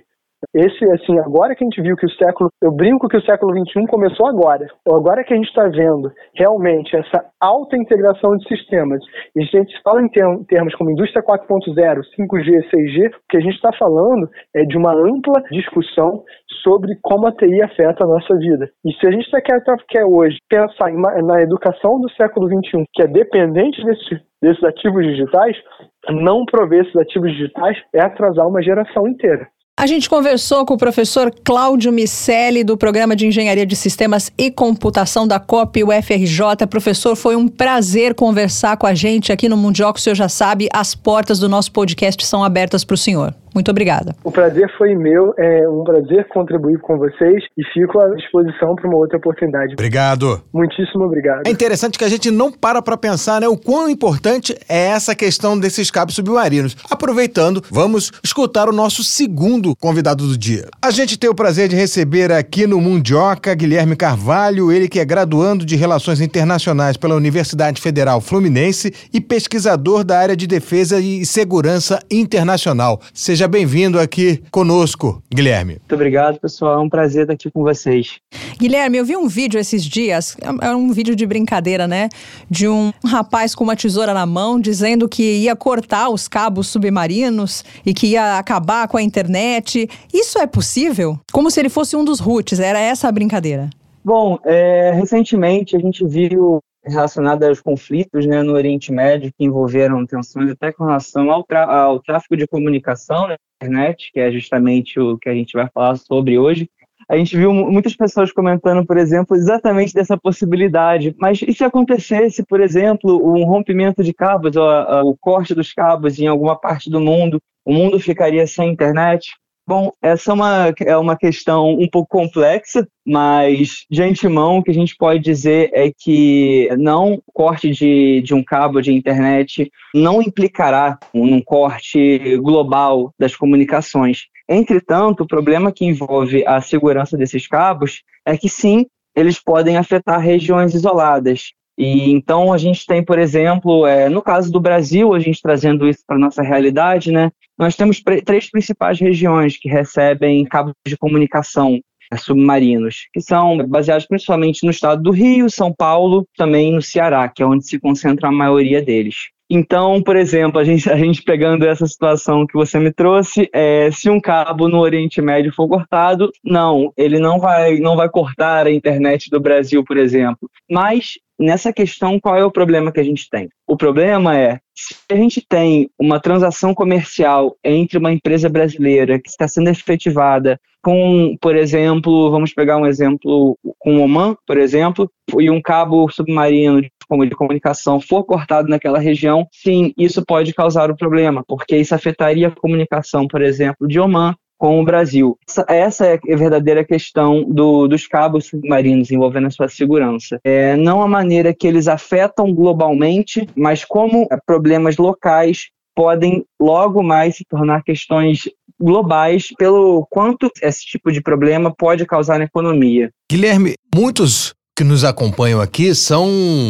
Esse, assim, agora que a gente viu que o século, eu brinco que o século vinte e um começou agora. Agora que a gente está vendo realmente essa alta integração de sistemas, e a gente fala em termos como indústria quatro ponto zero, cinco G, seis G, o que a gente está falando é de uma ampla discussão sobre como a T I afeta a nossa vida. E se a gente quer, quer hoje pensar em, na educação do século vinte e um, que é dependente desse, desses ativos digitais, não prover esses ativos digitais é atrasar uma geração inteira. A gente conversou com o professor Cláudio Miceli, do Programa de Engenharia de Sistemas e Computação da C O P U F R J. Professor, foi um prazer conversar com a gente aqui no Mundioca. O senhor já sabe, as portas do nosso podcast são abertas para o senhor. Muito obrigada. O prazer foi meu, é um prazer contribuir com vocês e fico à disposição para uma outra oportunidade. Obrigado. Muitíssimo obrigado. É interessante que a gente não para para pensar, né, o quão importante é essa questão desses cabos submarinos. Aproveitando, vamos escutar o nosso segundo convidado do dia. A gente tem o prazer de receber aqui no Mundioca Guilherme Carvalho, ele que é graduando de Relações Internacionais pela Universidade Federal Fluminense e pesquisador da área de Defesa e Segurança Internacional. Seja Seja bem-vindo aqui conosco, Guilherme. Muito obrigado, pessoal. É um prazer estar aqui com vocês. Guilherme, eu vi um vídeo esses dias, é um vídeo de brincadeira, né? De um rapaz com uma tesoura na mão dizendo que ia cortar os cabos submarinos e que ia acabar com a internet. Isso é possível? Como se ele fosse um dos roots, era essa a brincadeira? Bom, é, recentemente a gente viu relacionado aos conflitos, né, no Oriente Médio, que envolveram tensões até com relação ao, tra- ao tráfico de comunicação na internet, que é justamente o que a gente vai falar sobre hoje. A gente viu muitas pessoas comentando, por exemplo, exatamente dessa possibilidade. Mas e se acontecesse, por exemplo, um rompimento de cabos, ou a, a, o corte dos cabos em alguma parte do mundo, o mundo ficaria sem internet? Bom, essa é uma, é uma questão um pouco complexa, mas de antemão o que a gente pode dizer é que não corte de, de um cabo de internet não implicará num corte global das comunicações. Entretanto, o problema que envolve a segurança desses cabos é que sim, eles podem afetar regiões isoladas. E então a gente tem, por exemplo, é, no caso do Brasil, a gente trazendo isso para a nossa realidade, né, nós temos pre- três principais regiões que recebem cabos de comunicação é, submarinos, que são baseados principalmente no estado do Rio, São Paulo, também no Ceará, que é onde se concentra a maioria deles. Então, por exemplo, a gente, a gente pegando essa situação que você me trouxe, é, se um cabo no Oriente Médio for cortado, não, ele não vai, não vai cortar a internet do Brasil, por exemplo. Mas, nessa questão, qual é o problema que a gente tem? O problema é, se a gente tem uma transação comercial entre uma empresa brasileira que está sendo efetivada com, por exemplo, vamos pegar um exemplo com o Oman, por exemplo, e um cabo submarino de como de comunicação for cortado naquela região, sim, isso pode causar um problema, porque isso afetaria a comunicação, por exemplo, de Oman com o Brasil. Essa, essa é a verdadeira questão do, dos cabos submarinos envolvendo a sua segurança. É, não a maneira que eles afetam globalmente, mas como problemas locais podem logo mais se tornar questões globais pelo quanto esse tipo de problema pode causar na economia. Guilherme, muitos que nos acompanham aqui são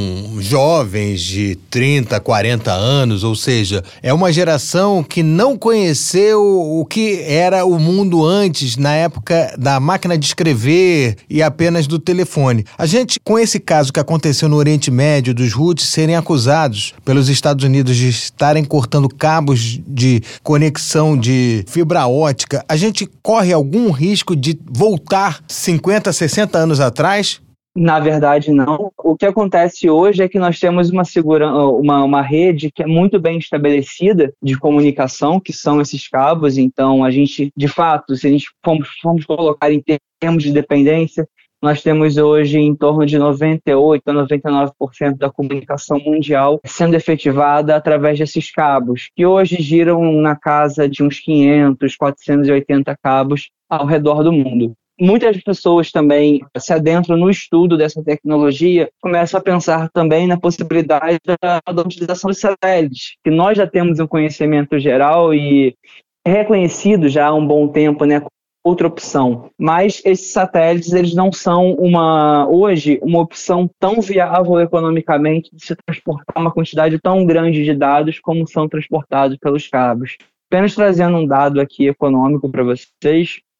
jovens de trinta, quarenta anos, ou seja, é uma geração que não conheceu o que era o mundo antes, na época da máquina de escrever e apenas do telefone. A gente, com esse caso que aconteceu no Oriente Médio, dos Houthis serem acusados pelos Estados Unidos de estarem cortando cabos de conexão de fibra ótica, a gente corre algum risco de voltar cinquenta, sessenta anos atrás? Na verdade, não. O que acontece hoje é que nós temos uma, segura... uma, uma rede que é muito bem estabelecida de comunicação, que são esses cabos. Então, a gente, de fato, se a gente formos, formos colocar em termos de dependência, nós temos hoje em torno de noventa e oito a noventa e nove por cento da comunicação mundial sendo efetivada através desses cabos, que hoje giram na casa de uns quinhentos, quatrocentos e oitenta cabos ao redor do mundo. Muitas pessoas também se adentram no estudo dessa tecnologia, começam a pensar também na possibilidade da, da utilização dos satélites, que nós já temos um conhecimento geral e é reconhecido já há um bom tempo, né, outra opção. Mas esses satélites, eles não são uma, hoje uma opção tão viável economicamente de se transportar uma quantidade tão grande de dados como são transportados pelos cabos. Apenas trazendo um dado aqui econômico para vocês,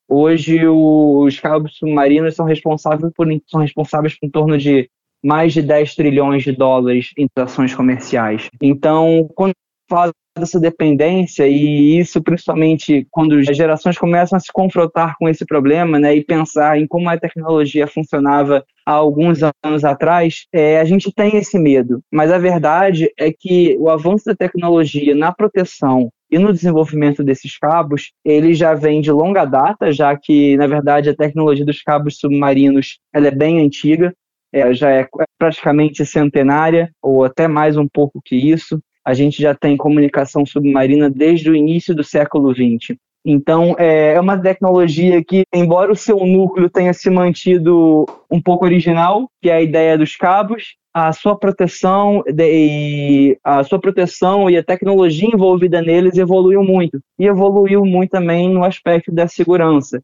Hoje, os cabos submarinos são responsáveis por, são responsáveis por em torno de mais de dez trilhões de dólares em transações comerciais. Então, quando fala dessa dependência, e isso principalmente quando as gerações começam a se confrontar com esse problema, né, e pensar em como a tecnologia funcionava há alguns anos atrás, é, a gente tem esse medo. Mas a verdade é que o avanço da tecnologia na proteção e no desenvolvimento desses cabos, ele já vem de longa data, já que, na verdade, a tecnologia dos cabos submarinos ela é bem antiga, é, já é praticamente centenária, ou até mais um pouco que isso. A gente já tem comunicação submarina desde o início do século vinte. Então, é uma tecnologia que, embora o seu núcleo tenha se mantido um pouco original, que é a ideia dos cabos, a sua proteção e a sua proteção e a tecnologia envolvida neles evoluiu muito. E evoluiu muito também no aspecto da segurança.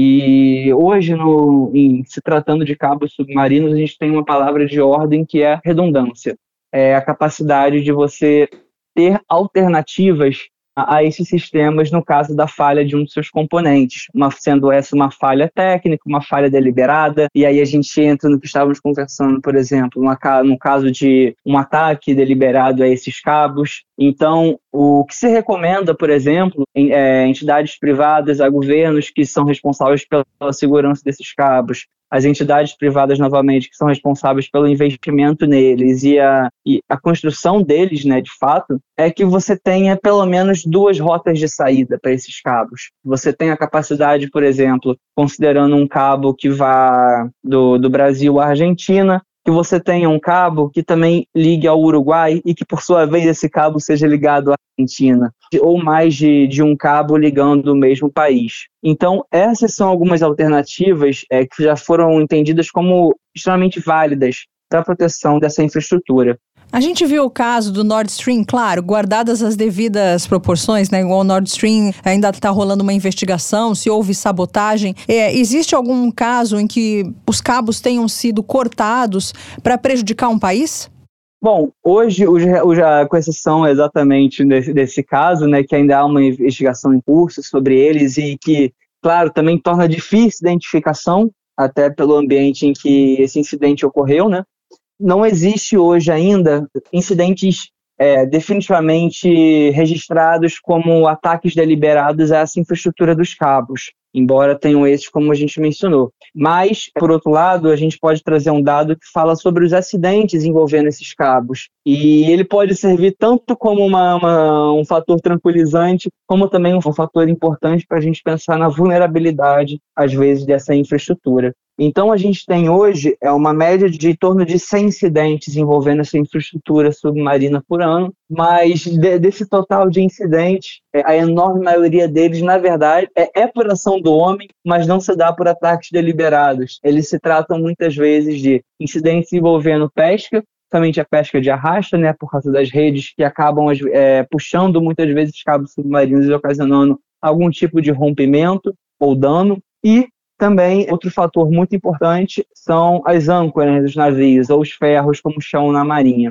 E hoje, no, em, se tratando de cabos submarinos, a gente tem uma palavra de ordem que é redundância. É a capacidade de você ter alternativas a, a esses sistemas no caso da falha de um dos seus componentes, uma, sendo essa uma falha técnica, uma falha deliberada, e aí a gente entra no que estávamos conversando, por exemplo, uma, no caso de um ataque deliberado a esses cabos. Então, o que se recomenda, por exemplo, em é, entidades privadas, a governos que são responsáveis pela segurança desses cabos, as entidades privadas, novamente, que são responsáveis pelo investimento neles e a, e a construção deles, né, de fato, é que você tenha pelo menos duas rotas de saída para esses cabos. Você tem a capacidade, por exemplo, considerando um cabo que vá do, do Brasil à Argentina, que você tenha um cabo que também ligue ao Uruguai e que, por sua vez, esse cabo seja ligado à Argentina, ou mais de, de um cabo ligando o mesmo país. Então, essas são algumas alternativas é, que já foram entendidas como extremamente válidas para a proteção dessa infraestrutura. A gente viu o caso do Nord Stream, claro, guardadas as devidas proporções, né? Igual o Nord Stream ainda está rolando uma investigação, se houve sabotagem. É, existe algum caso em que os cabos tenham sido cortados para prejudicar um país? Bom, hoje, hoje, com exceção exatamente desse, desse caso, né, que ainda há uma investigação em curso sobre eles e que, claro, também torna difícil a identificação, até pelo ambiente em que esse incidente ocorreu, né? Não existe hoje ainda incidentes é, definitivamente registrados como ataques deliberados a essa infraestrutura dos cabos, embora tenham esses como a gente mencionou. Mas, por outro lado, a gente pode trazer um dado que fala sobre os acidentes envolvendo esses cabos. E ele pode servir tanto como uma, uma, um fator tranquilizante, como também um fator importante para a gente pensar na vulnerabilidade, às vezes, dessa infraestrutura. Então, a gente tem hoje é uma média de em torno de cem incidentes envolvendo essa infraestrutura submarina por ano, mas de, desse total de incidentes, a enorme maioria deles, na verdade, é, é por ação do homem, mas não se dá por ataques deliberados. Eles se tratam muitas vezes de incidentes envolvendo pesca, somente a pesca de arrasto, né, por causa das redes que acabam é, puxando muitas vezes os cabos submarinos e ocasionando algum tipo de rompimento ou dano. E também, outro fator muito importante são as âncoras dos navios, ou os ferros, como chamam na marinha.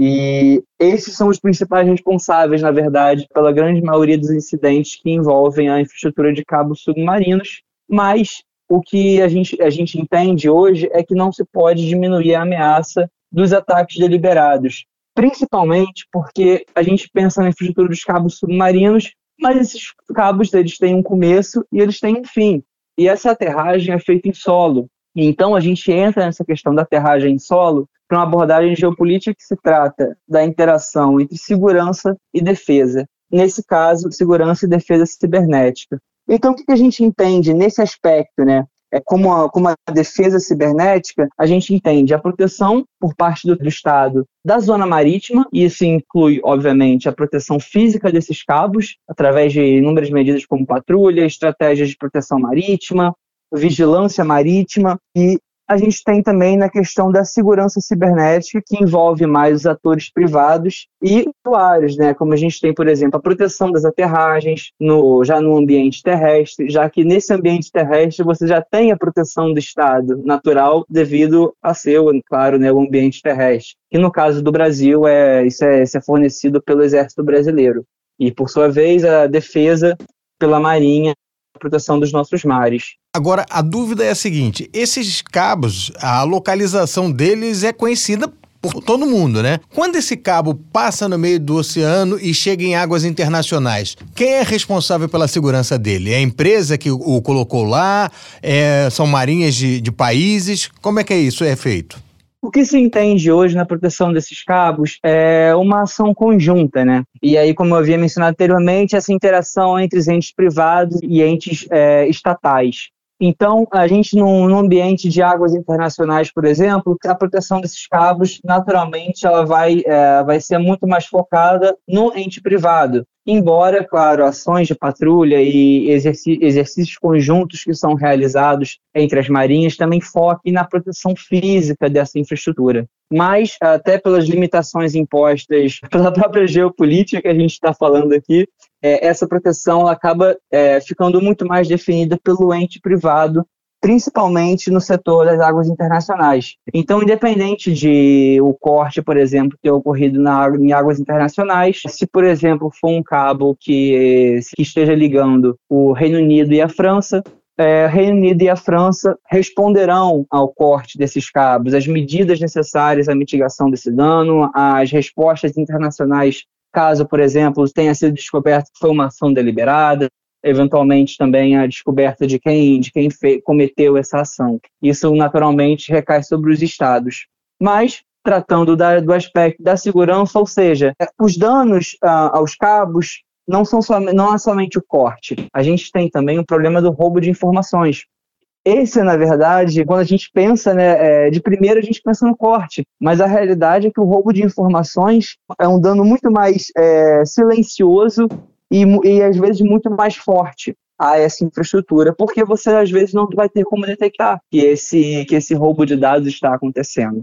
E esses são os principais responsáveis, na verdade, pela grande maioria dos incidentes que envolvem a infraestrutura de cabos submarinos, mas o que a gente, a gente entende hoje é que não se pode diminuir a ameaça dos ataques deliberados, principalmente porque a gente pensa na infraestrutura dos cabos submarinos, mas esses cabos eles têm um começo e eles têm um fim. E essa aterragem é feita em solo. Então, a gente entra nessa questão da aterragem em solo para uma abordagem geopolítica que se trata da interação entre segurança e defesa. Nesse caso, segurança e defesa cibernética. Então, o que a gente entende nesse aspecto, né? É como, a, como a defesa cibernética, a gente entende a proteção por parte do, do Estado da zona marítima, e isso inclui, obviamente, a proteção física desses cabos, através de inúmeras medidas como patrulha, estratégias de proteção marítima, vigilância marítima, e a gente tem também na questão da segurança cibernética, que envolve mais os atores privados e usuários, né? Como a gente tem, por exemplo, a proteção das aterragens no, já no ambiente terrestre, já que nesse ambiente terrestre você já tem a proteção do Estado natural devido a ser, claro, né, o ambiente terrestre. Que no caso do Brasil, é, isso, é, isso é fornecido pelo Exército Brasileiro. E, por sua vez, a defesa pela Marinha, proteção dos nossos mares. Agora, a dúvida é a seguinte, esses cabos, a localização deles é conhecida por todo mundo, né? Quando esse cabo passa no meio do oceano e chega em águas internacionais, quem é responsável pela segurança dele? É a empresa que o colocou lá? É, são marinhas de, de países? Como é que é isso é feito? O que se entende hoje na proteção desses cabos é uma ação conjunta, né? E aí, como eu havia mencionado anteriormente, essa interação entre os entes privados e entes é, estatais. Então, a gente, num, num ambiente de águas internacionais, por exemplo, a proteção desses cabos, naturalmente, ela vai, é, vai ser muito mais focada no ente privado. Embora, claro, ações de patrulha e exerc- exercícios conjuntos que são realizados entre as marinhas também foquem na proteção física dessa infraestrutura. Mas, até pelas limitações impostas pela própria geopolítica que a gente está falando aqui, é, essa proteção ela acaba é, ficando muito mais definida pelo ente privado, principalmente no setor das águas internacionais. Então, independente de o corte, por exemplo, ter ocorrido na, em águas internacionais, se, por exemplo, for um cabo que, que esteja ligando o Reino Unido e a França, é, Reino Unido e a França responderão ao corte desses cabos, as medidas necessárias à mitigação desse dano, as respostas internacionais, caso, por exemplo, tenha sido descoberto que foi uma ação deliberada, eventualmente também a descoberta de quem, de quem fe- cometeu essa ação. Isso, naturalmente, recai sobre os estados. Mas, tratando da, do aspecto da segurança, ou seja, os danos ah, aos cabos não, são som- não é somente o corte. A gente tem também o problema do roubo de informações. Esse, na verdade, quando a gente pensa, né, é, de primeiro a gente pensa no corte, mas a realidade é que o roubo de informações é um dano muito mais é, silencioso e, e, às vezes, muito mais forte a essa infraestrutura, porque você, às vezes, não vai ter como detectar que esse, que esse roubo de dados está acontecendo.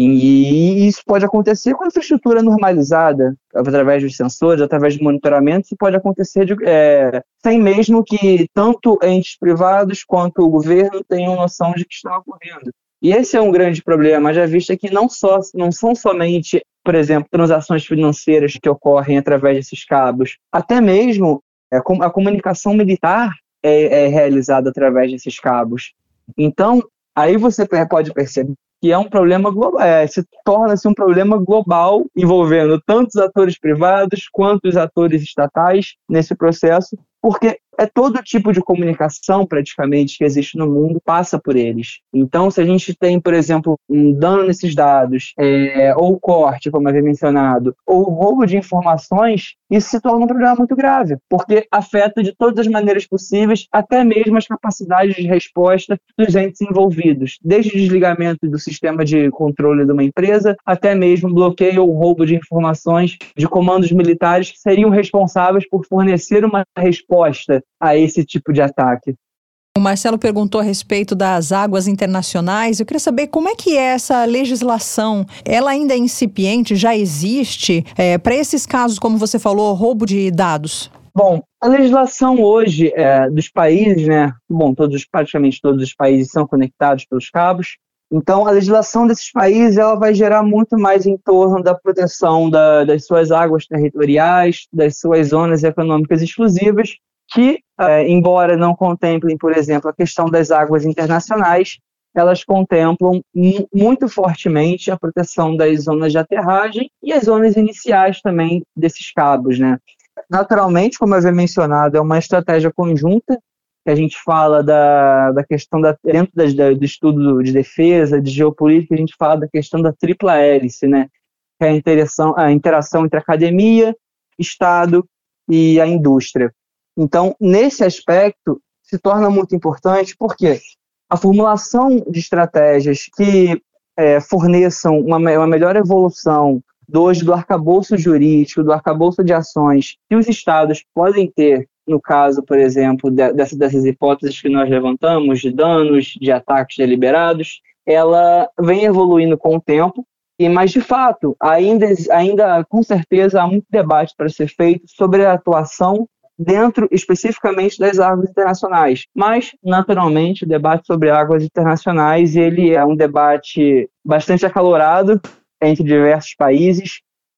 E isso pode acontecer com a infraestrutura normalizada, através dos sensores, através de monitoramento, isso pode acontecer de, é, sem mesmo que tanto entes privados quanto o governo tenham noção de que está ocorrendo. E esse é um grande problema, já visto que não, só, não são somente, por exemplo, transações financeiras que ocorrem através desses cabos, até mesmo é, a comunicação militar é, é realizada através desses cabos. Então, aí você pode perceber que é um problema global, é, se torna-se um problema global envolvendo tanto os atores privados quanto os atores estatais nesse processo, porque é todo tipo de comunicação, praticamente, que existe no mundo, passa por eles. Então, se a gente tem, por exemplo, um dano nesses dados, é, ou corte, como eu havia mencionado, ou roubo de informações, isso se torna um problema muito grave, porque afeta de todas as maneiras possíveis, até mesmo as capacidades de resposta dos entes envolvidos, desde o desligamento do sistema de controle de uma empresa, até mesmo bloqueio ou roubo de informações de comandos militares que seriam responsáveis por fornecer uma resposta a esse tipo de ataque. O Marcelo perguntou a respeito das águas internacionais. Eu queria saber como é que é essa legislação. Ela ainda é incipiente? Já existe? É, para esses casos, como você falou, roubo de dados? Bom, a legislação hoje é, dos países, né? Bom, todos, praticamente todos os países são conectados pelos cabos. Então, a legislação desses países ela vai gerar muito mais em torno da proteção da, das suas águas territoriais, das suas zonas econômicas exclusivas, que, é, embora não contemplem, por exemplo, a questão das águas internacionais, elas contemplam m- muito fortemente a proteção das zonas de aterragem e as zonas iniciais também desses cabos, né? Naturalmente, como eu havia mencionado, é uma estratégia conjunta, que a gente fala da, da questão, da, dentro das, da, do estudo de defesa, de geopolítica, a gente fala da questão da tripla hélice, né? Que é a interação, a interação entre a academia, Estado e a indústria. Então, nesse aspecto, se torna muito importante, porque a formulação de estratégias que é, forneçam uma, uma melhor evolução do, hoje, do arcabouço jurídico, do arcabouço de ações que os Estados podem ter, no caso, por exemplo, de, dessas, dessas hipóteses que nós levantamos, de danos, de ataques deliberados, ela vem evoluindo com o tempo, e, mas, de fato, ainda, ainda com certeza há muito debate para ser feito sobre a atuação dentro especificamente das águas internacionais. Mas, naturalmente, o debate sobre águas internacionais ele é um debate bastante acalorado entre diversos países,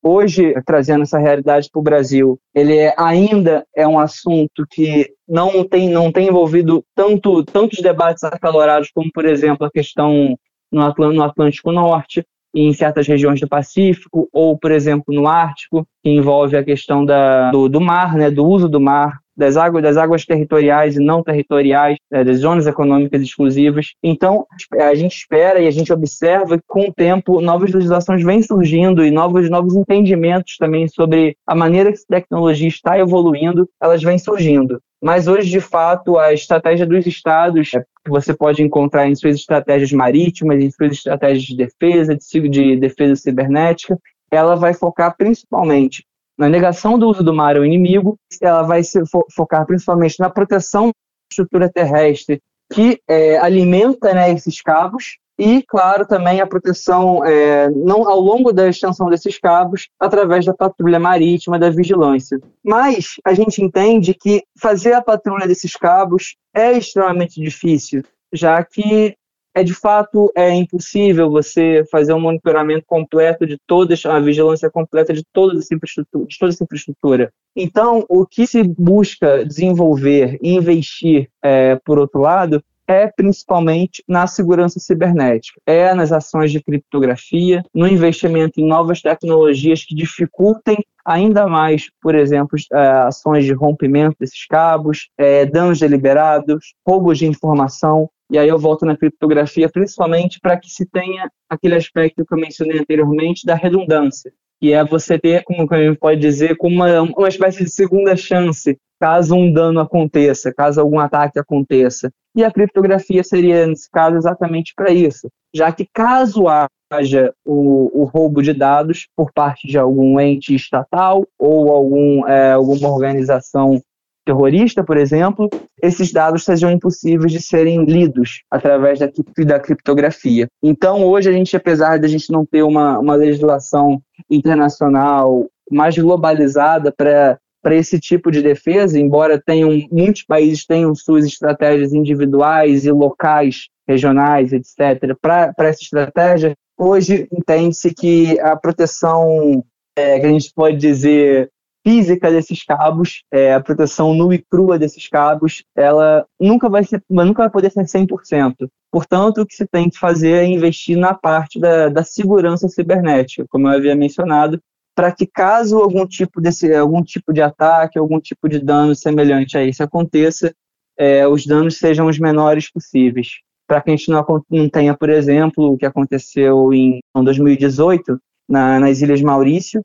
hoje, trazendo essa realidade para o Brasil, ele é, ainda é um assunto que não tem, não tem envolvido tanto, tantos debates acalorados como, por exemplo, a questão no, Atl- no Atlântico Norte, em certas regiões do Pacífico, ou, por exemplo, no Ártico, que envolve a questão da, do, do mar, né, do uso do mar, das águas, das águas territoriais e não territoriais, né, das zonas econômicas exclusivas. Então, a gente espera e a gente observa que, com o tempo, novas legislações vêm surgindo e novos, novos entendimentos também sobre a maneira que a tecnologia está evoluindo, elas vêm surgindo. Mas hoje, de fato, a estratégia dos estados, que você pode encontrar em suas estratégias marítimas, em suas estratégias de defesa, de, de defesa cibernética, ela vai focar principalmente na negação do uso do mar ao inimigo, ela vai se fo- focar principalmente na proteção da estrutura terrestre que é, alimenta, né, esses cabos, e, claro, também a proteção é, não, ao longo da extensão desses cabos, através da patrulha marítima, da vigilância. Mas a gente entende que fazer a patrulha desses cabos é extremamente difícil, já que é de fato é impossível você fazer um monitoramento completo de todas, a vigilância completa de toda essa infraestrutura. De toda essa infraestrutura. Então, o que se busca desenvolver e investir, é, por outro lado, é principalmente na segurança cibernética, é nas ações de criptografia, no investimento em novas tecnologias que dificultem ainda mais, por exemplo, ações de rompimento desses cabos, é, danos deliberados, roubos de informação. E aí eu volto na criptografia, principalmente para que se tenha aquele aspecto que eu mencionei anteriormente da redundância, que é você ter, como a gente pode dizer, como uma, uma espécie de segunda chance, caso um dano aconteça, caso algum ataque aconteça. E a criptografia seria, nesse caso, exatamente para isso, já que caso haja o, o roubo de dados por parte de algum ente estatal ou algum, é, alguma organização terrorista, por exemplo, esses dados sejam impossíveis de serem lidos através da, da criptografia. Então, hoje, a gente, apesar de a gente não ter uma, uma legislação internacional mais globalizada para para esse tipo de defesa, embora tenham, muitos países tenham suas estratégias individuais e locais, regionais, etcétera, para essa estratégia, hoje entende-se que a proteção, é, que a gente pode dizer, física desses cabos, é, a proteção nua e crua desses cabos, ela nunca vai, ser, nunca vai poder ser cem por cento. Portanto, o que se tem que fazer é investir na parte da, da segurança cibernética, como eu havia mencionado, para que caso algum tipo, desse, algum tipo de ataque, algum tipo de dano semelhante a esse aconteça, é, os danos sejam os menores possíveis. Para que a gente não, não tenha, por exemplo, o que aconteceu em dois mil e dezoito, na, nas Ilhas Maurício,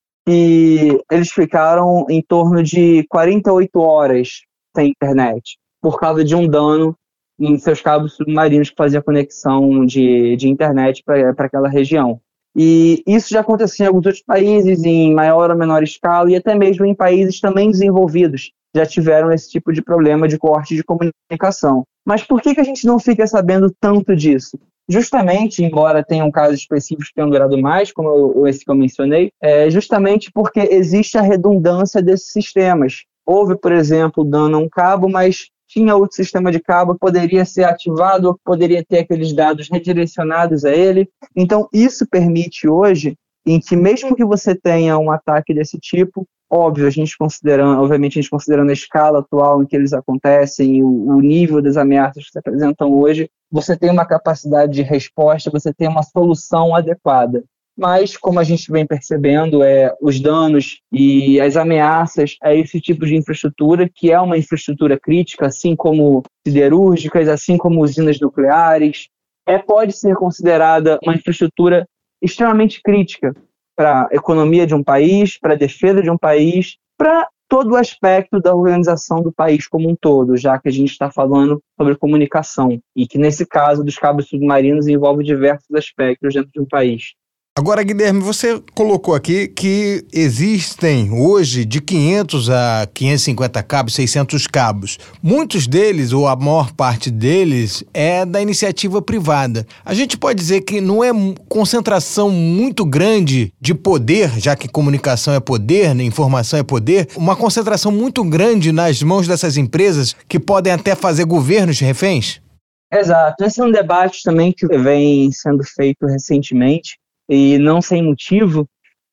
e eles ficaram em torno de quarenta e oito horas sem internet, por causa de um dano em seus cabos submarinos que faziam conexão de, de internet para aquela região. E isso já aconteceu em alguns outros países, em maior ou menor escala, e até mesmo em países também desenvolvidos, já tiveram esse tipo de problema de corte de comunicação. Mas por que que a gente não fica sabendo tanto disso? Justamente, embora tenham casos específicos que tenham durado mais, como eu, esse que eu mencionei, é justamente porque existe a redundância desses sistemas. Houve, por exemplo, dano a um cabo, mas tinha outro sistema de cabo que poderia ser ativado ou poderia ter aqueles dados redirecionados a ele. Então, isso permite hoje, em que mesmo que você tenha um ataque desse tipo, óbvio, a gente considerando, obviamente a gente considerando a escala atual em que eles acontecem, o, o nível das ameaças que se apresentam hoje, você tem uma capacidade de resposta, você tem uma solução adequada. Mas, como a gente vem percebendo, é, os danos e as ameaças a esse tipo de infraestrutura, que é uma infraestrutura crítica, assim como siderúrgicas, assim como usinas nucleares, é, pode ser considerada uma infraestrutura extremamente crítica para a economia de um país, para a defesa de um país, para todo o aspecto da organização do país como um todo, já que a gente está falando sobre comunicação, e que nesse caso dos cabos submarinos envolve diversos aspectos dentro de um país. Agora, Guilherme, você colocou aqui que existem hoje de quinhentos a quinhentos e cinquenta cabos, seiscentos cabos. Muitos deles, ou a maior parte deles, é da iniciativa privada. A gente pode dizer que não é concentração muito grande de poder, já que comunicação é poder, né? Informação é poder, uma concentração muito grande nas mãos dessas empresas que podem até fazer governos reféns? Exato. Esse é um debate também que vem sendo feito recentemente, e não sem motivo,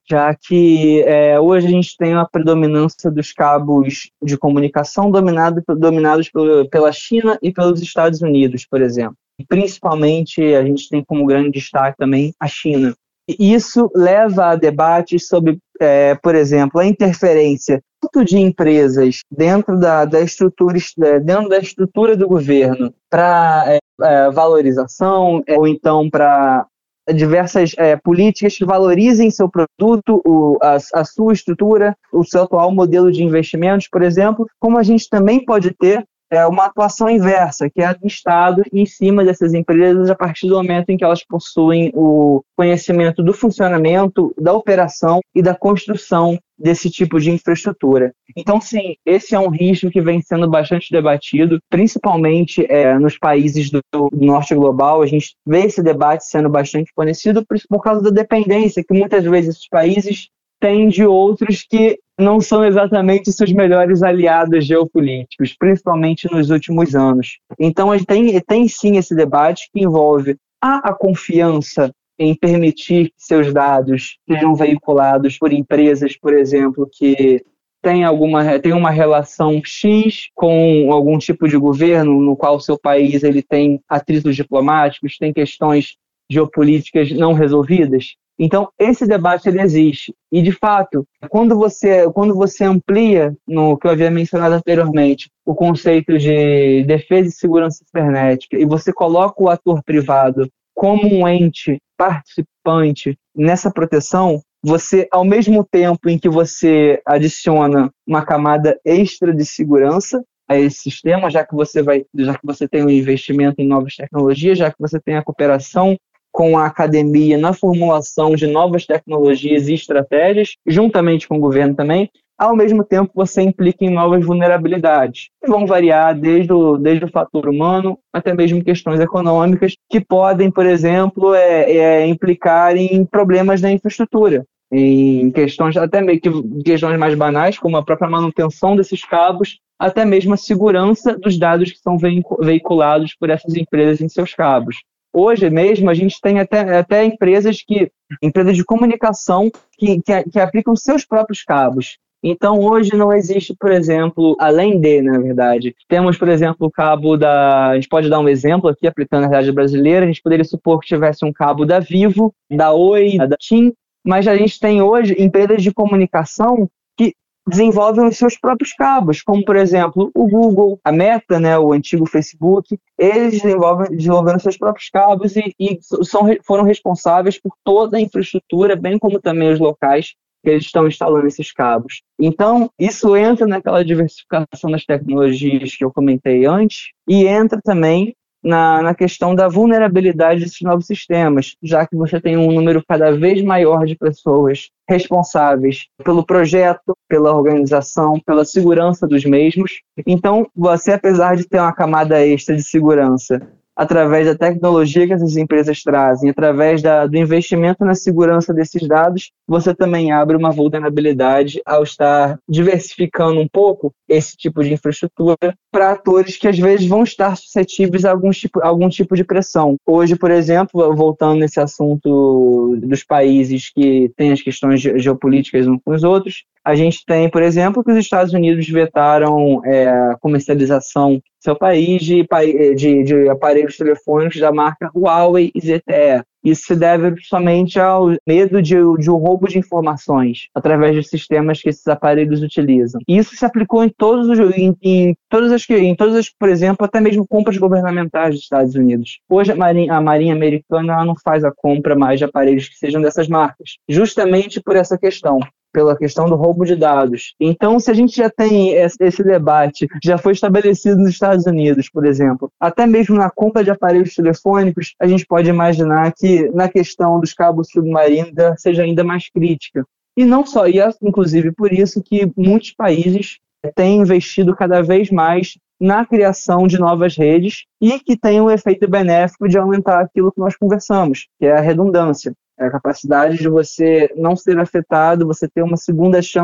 já que é, hoje a gente tem uma predominância dos cabos de comunicação dominado, dominados pelo, pela China e pelos Estados Unidos, por exemplo. E principalmente, a gente tem como grande destaque também a China. E isso leva a debates sobre, é, por exemplo, a interferência tanto de empresas dentro da, da, estrutura, dentro da estrutura do governo para é, é, valorização, é, ou então para diversas é, políticas que valorizem seu produto, o, a, a sua estrutura, o seu atual modelo de investimentos, por exemplo, como a gente também pode ter é, uma atuação inversa, que é a do Estado em cima dessas empresas a partir do momento em que elas possuem o conhecimento do funcionamento, da operação e da construção desse tipo de infraestrutura. Então, sim, esse é um risco que vem sendo bastante debatido, principalmente é, nos países do, do norte global. A gente vê esse debate sendo bastante conhecido por, por causa da dependência que muitas vezes esses países têm de outros que não são exatamente seus melhores aliados geopolíticos, principalmente nos últimos anos. Então, a gente tem, tem sim esse debate que envolve a, a confiança em permitir que seus dados sejam veiculados por empresas, por exemplo, que tem, alguma, tem uma relação X com algum tipo de governo no qual o seu país ele tem atritos diplomáticos, tem questões geopolíticas não resolvidas. Então, esse debate ele existe. E, de fato, quando você, quando você amplia, no que eu havia mencionado anteriormente, o conceito de defesa e segurança cibernética, e você coloca o ator privado como um ente participante nessa proteção, você, ao mesmo tempo em que você adiciona uma camada extra de segurança a esse sistema, já que você vai, já que você tem um investimento em novas tecnologias, já que você tem a cooperação com a academia na formulação de novas tecnologias e estratégias, juntamente com o governo também, ao mesmo tempo você implica em novas vulnerabilidades, que vão variar desde o, desde o fator humano até mesmo questões econômicas, que podem, por exemplo, é, é, implicar em problemas na infraestrutura, em questões até meio que questões mais banais, como a própria manutenção desses cabos, até mesmo a segurança dos dados que são veiculados por essas empresas em seus cabos. Hoje mesmo a gente tem até, até empresas, que, empresas de comunicação que, que, que aplicam seus próprios cabos. Então hoje não existe, por exemplo, além de, na verdade, temos, por exemplo, o cabo da... A gente pode dar um exemplo aqui, aplicando a realidade brasileira, a gente poderia supor que tivesse um cabo da Vivo, da Oi, da TIM, mas a gente tem hoje empresas de comunicação que desenvolvem os seus próprios cabos, como, por exemplo, o Google, a Meta, né, o antigo Facebook, eles desenvolvem, desenvolveram seus próprios cabos e, e são, foram responsáveis por toda a infraestrutura, bem como também os locais que eles estão instalando esses cabos. Então, isso entra naquela diversificação das tecnologias que eu comentei antes e entra também Na, na questão da vulnerabilidade desses novos sistemas, já que você tem um número cada vez maior de pessoas responsáveis pelo projeto, pela organização, pela segurança dos mesmos. Então, você, apesar de ter uma camada extra de segurança, através da tecnologia que essas empresas trazem, através da, do investimento na segurança desses dados, você também abre uma vulnerabilidade ao estar diversificando um pouco esse tipo de infraestrutura para atores que às vezes vão estar suscetíveis a algum tipo, algum tipo de pressão. Hoje, por exemplo, voltando nesse assunto dos países que têm as questões geopolíticas uns com os outros, a gente tem, por exemplo, que os Estados Unidos vetaram é, a comercialização do seu país de, de, de aparelhos telefônicos da marca Huawei e Z T E. Isso se deve somente ao medo de, de um roubo de informações através dos sistemas que esses aparelhos utilizam. E isso se aplicou em todos os, em, em todas as, em todas as, por exemplo, até mesmo compras governamentais dos Estados Unidos. Hoje a Marinha, a Marinha Americana ela não faz a compra mais de aparelhos que sejam dessas marcas, justamente por essa questão. Pela questão do roubo de dados. Então, se a gente já tem esse debate, já foi estabelecido nos Estados Unidos, por exemplo, até mesmo na compra de aparelhos telefônicos, a gente pode imaginar que na questão dos cabos submarinos seja ainda mais crítica. E não só, e é inclusive por isso que muitos países têm investido cada vez mais na criação de novas redes e que tem um efeito benéfico de aumentar aquilo que nós conversamos, que é a redundância. É a capacidade de você não ser afetado, você ter uma segunda chance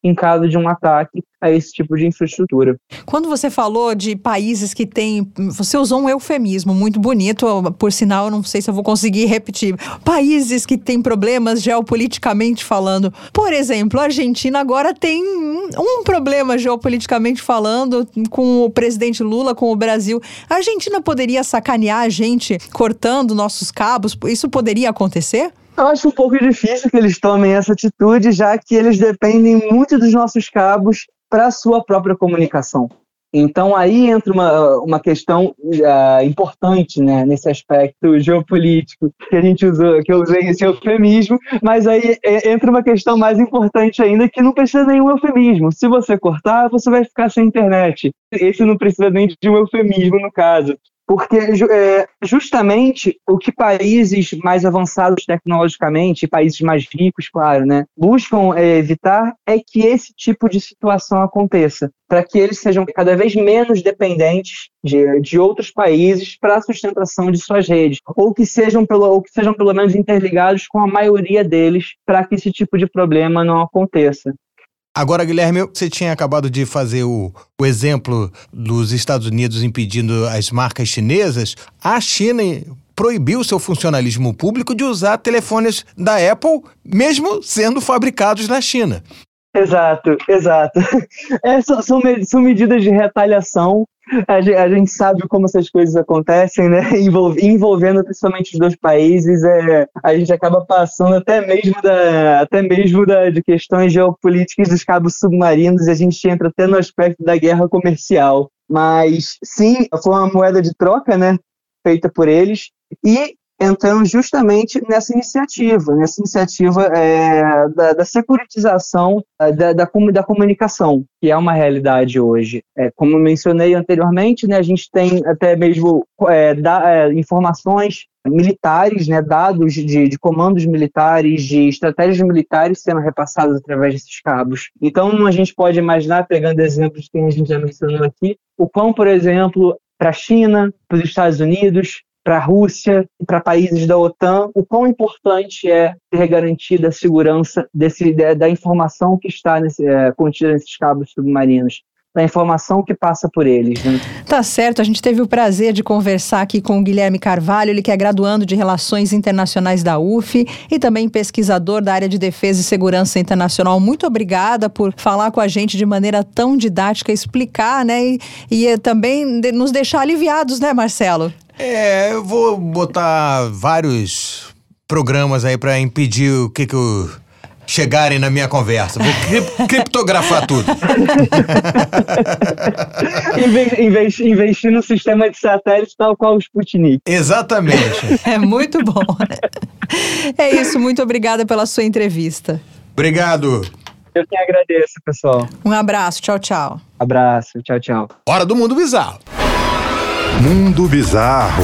em caso de um ataque a esse tipo de infraestrutura. Quando você falou de países que têm... Você usou um eufemismo muito bonito, por sinal, eu não sei se eu vou conseguir repetir. Países que têm problemas geopoliticamente falando. Por exemplo, a Argentina agora tem um problema geopoliticamente falando com o presidente Lula, com o Brasil. A Argentina poderia sacanear a gente cortando nossos cabos? Isso poderia acontecer? Eu acho um pouco difícil que eles tomem essa atitude, já que eles dependem muito dos nossos cabos para a sua própria comunicação. Então aí entra uma, uma questão uh, importante, né, nesse aspecto geopolítico que a gente usou, que eu usei esse eufemismo, mas aí entra uma questão mais importante ainda, que não precisa de nenhum eufemismo. Se você cortar, você vai ficar sem internet. Esse não precisa nem de um eufemismo no caso. Porque é, justamente o que países mais avançados tecnologicamente, países mais ricos, claro, né, buscam é, evitar é que esse tipo de situação aconteça, para que eles sejam cada vez menos dependentes de, de outros países para a sustentação de suas redes, ou que, sejam pelo, ou que sejam pelo menos interligados com a maioria deles para que esse tipo de problema não aconteça. Agora, Guilherme, você tinha acabado de fazer o, o exemplo dos Estados Unidos impedindo as marcas chinesas. A China proibiu seu funcionalismo público de usar telefones da Apple, mesmo sendo fabricados na China. Exato, exato. É, são, são medidas de retaliação. A gente, a gente sabe como essas coisas acontecem, né? Envolv, envolvendo principalmente os dois países, é, a gente acaba passando até mesmo, da, até mesmo da, de questões geopolíticas dos cabos submarinos, e a gente entra até no aspecto da guerra comercial. Mas sim, foi uma moeda de troca, né? Feita por eles, e entramos justamente nessa iniciativa, nessa iniciativa é, da, da securitização da, da, da comunicação, que é uma realidade hoje. É, como mencionei anteriormente, né, a gente tem até mesmo é, da, é, informações militares, né, dados de, de comandos militares, de estratégias militares sendo repassados através desses cabos. Então, a gente pode imaginar, pegando exemplos que a gente já mencionou aqui, o quão, por exemplo, para a China, para os Estados Unidos, para a Rússia e para países da OTAN, o quão importante é ter garantida a segurança desse, da informação que está nesse, é, contida nesses cabos submarinos, da informação que passa por eles. Né? Tá certo, a gente teve o prazer de conversar aqui com o Guilherme Carvalho, ele que é graduando de Relações Internacionais da U F e também pesquisador da área de Defesa e Segurança Internacional. Muito obrigada por falar com a gente de maneira tão didática, explicar, né, e, e também de, nos deixar aliviados, né, Marcelo? É, eu vou botar vários programas aí pra impedir o que que eu... chegarem na minha conversa. Vou cri- criptografar tudo. Investir, investir no sistema de satélite tal qual o Sputnik. Exatamente. É muito bom. É isso, muito obrigada pela sua entrevista. Obrigado. Eu que agradeço, pessoal. Um abraço, tchau, tchau. Abraço, tchau, tchau. Hora do Mundo Bizarro. Mundo Bizarro.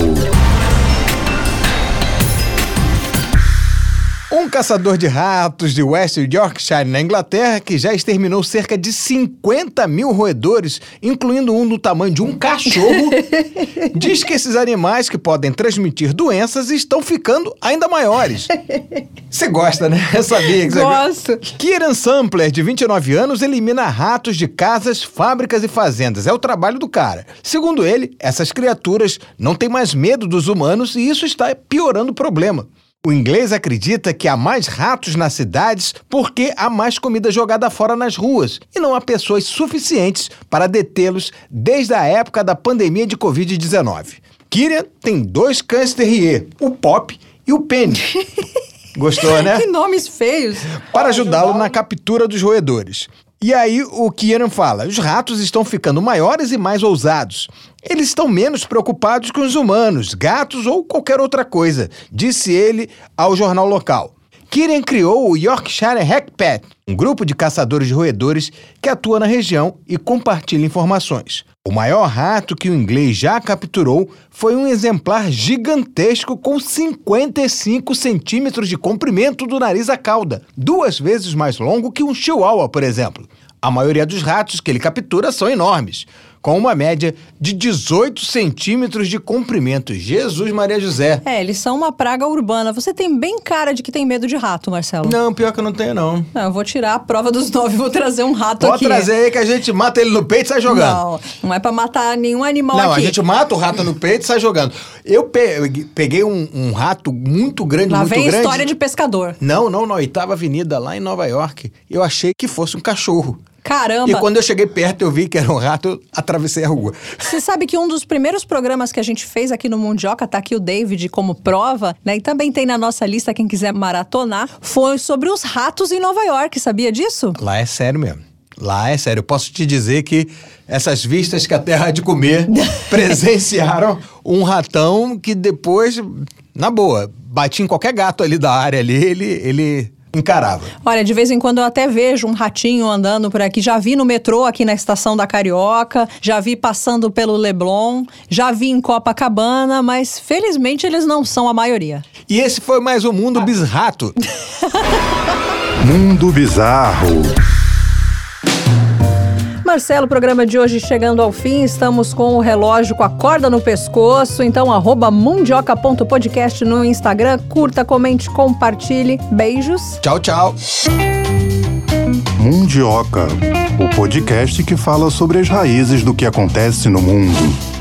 Um caçador de ratos de West Yorkshire, na Inglaterra, que já exterminou cerca de cinquenta mil roedores, incluindo um do tamanho de um cachorro, diz que esses animais que podem transmitir doenças estão ficando ainda maiores. Você gosta, né? Eu sabia que você gosta. Kieran Sampler, de vinte e nove anos, elimina ratos de casas, fábricas e fazendas. É o trabalho do cara. Segundo ele, essas criaturas não têm mais medo dos humanos e isso está piorando o problema. O inglês acredita que há mais ratos nas cidades porque há mais comida jogada fora nas ruas e não há pessoas suficientes para detê-los desde a época da pandemia de covid dezenove. Kieran tem dois cães terrier, o Pop e o Penny. Gostou, né? Que nomes feios. Para ajudá-lo na captura dos roedores. E aí o Kieran fala, os ratos estão ficando maiores e mais ousados. Eles estão menos preocupados com os humanos, gatos ou qualquer outra coisa, disse ele ao jornal local. Kieran criou o Yorkshire Hack Pet, um grupo de caçadores de roedores que atua na região e compartilha informações. O maior rato que o inglês já capturou foi um exemplar gigantesco com cinquenta e cinco centímetros de comprimento do nariz à cauda, duas vezes mais longo que um chihuahua, por exemplo. A maioria dos ratos que ele captura são enormes, com uma média de dezoito centímetros de comprimento. Jesus Maria José. É, eles são uma praga urbana. Você tem bem cara de que tem medo de rato, Marcelo. Não, pior que eu não tenho, não. Não, eu vou tirar a prova dos nove e vou trazer um rato Pode aqui. Pode trazer aí que a gente mata ele no peito e sai jogando. Não, não é pra matar nenhum animal não, aqui. Não, a gente mata o rato no peito e sai jogando. Eu pe- peguei um, um rato muito grande, Lá muito vem grande. História de pescador. Não, não, na oitava avenida, lá em Nova York. Eu achei que fosse um cachorro. Caramba! E quando eu cheguei perto, eu vi que era um rato, eu atravessei a rua. Você sabe que um dos primeiros programas que a gente fez aqui no Mundioca, tá aqui o David como prova, né? E também tem na nossa lista, quem quiser maratonar, foi sobre os ratos em Nova York, sabia disso? Lá é sério mesmo. Lá é sério. Eu posso te dizer que essas vistas que a terra há de comer presenciaram um ratão que depois, na boa, batia em qualquer gato ali da área ali, ele... ele... encarava. Olha, de vez em quando eu até vejo um ratinho andando por aqui. Já vi no metrô aqui na estação da Carioca, já vi passando pelo Leblon, já vi em Copacabana, mas felizmente eles não são a maioria. E esse foi mais um Mundo Bizarro. Mundo Bizarro. Marcelo, o programa de hoje chegando ao fim, estamos com o relógio com a corda no pescoço, então arroba mundioca ponto podcast no Instagram, curta, comente, compartilhe, beijos. Tchau, tchau. Mundioca, o podcast que fala sobre as raízes do que acontece no mundo.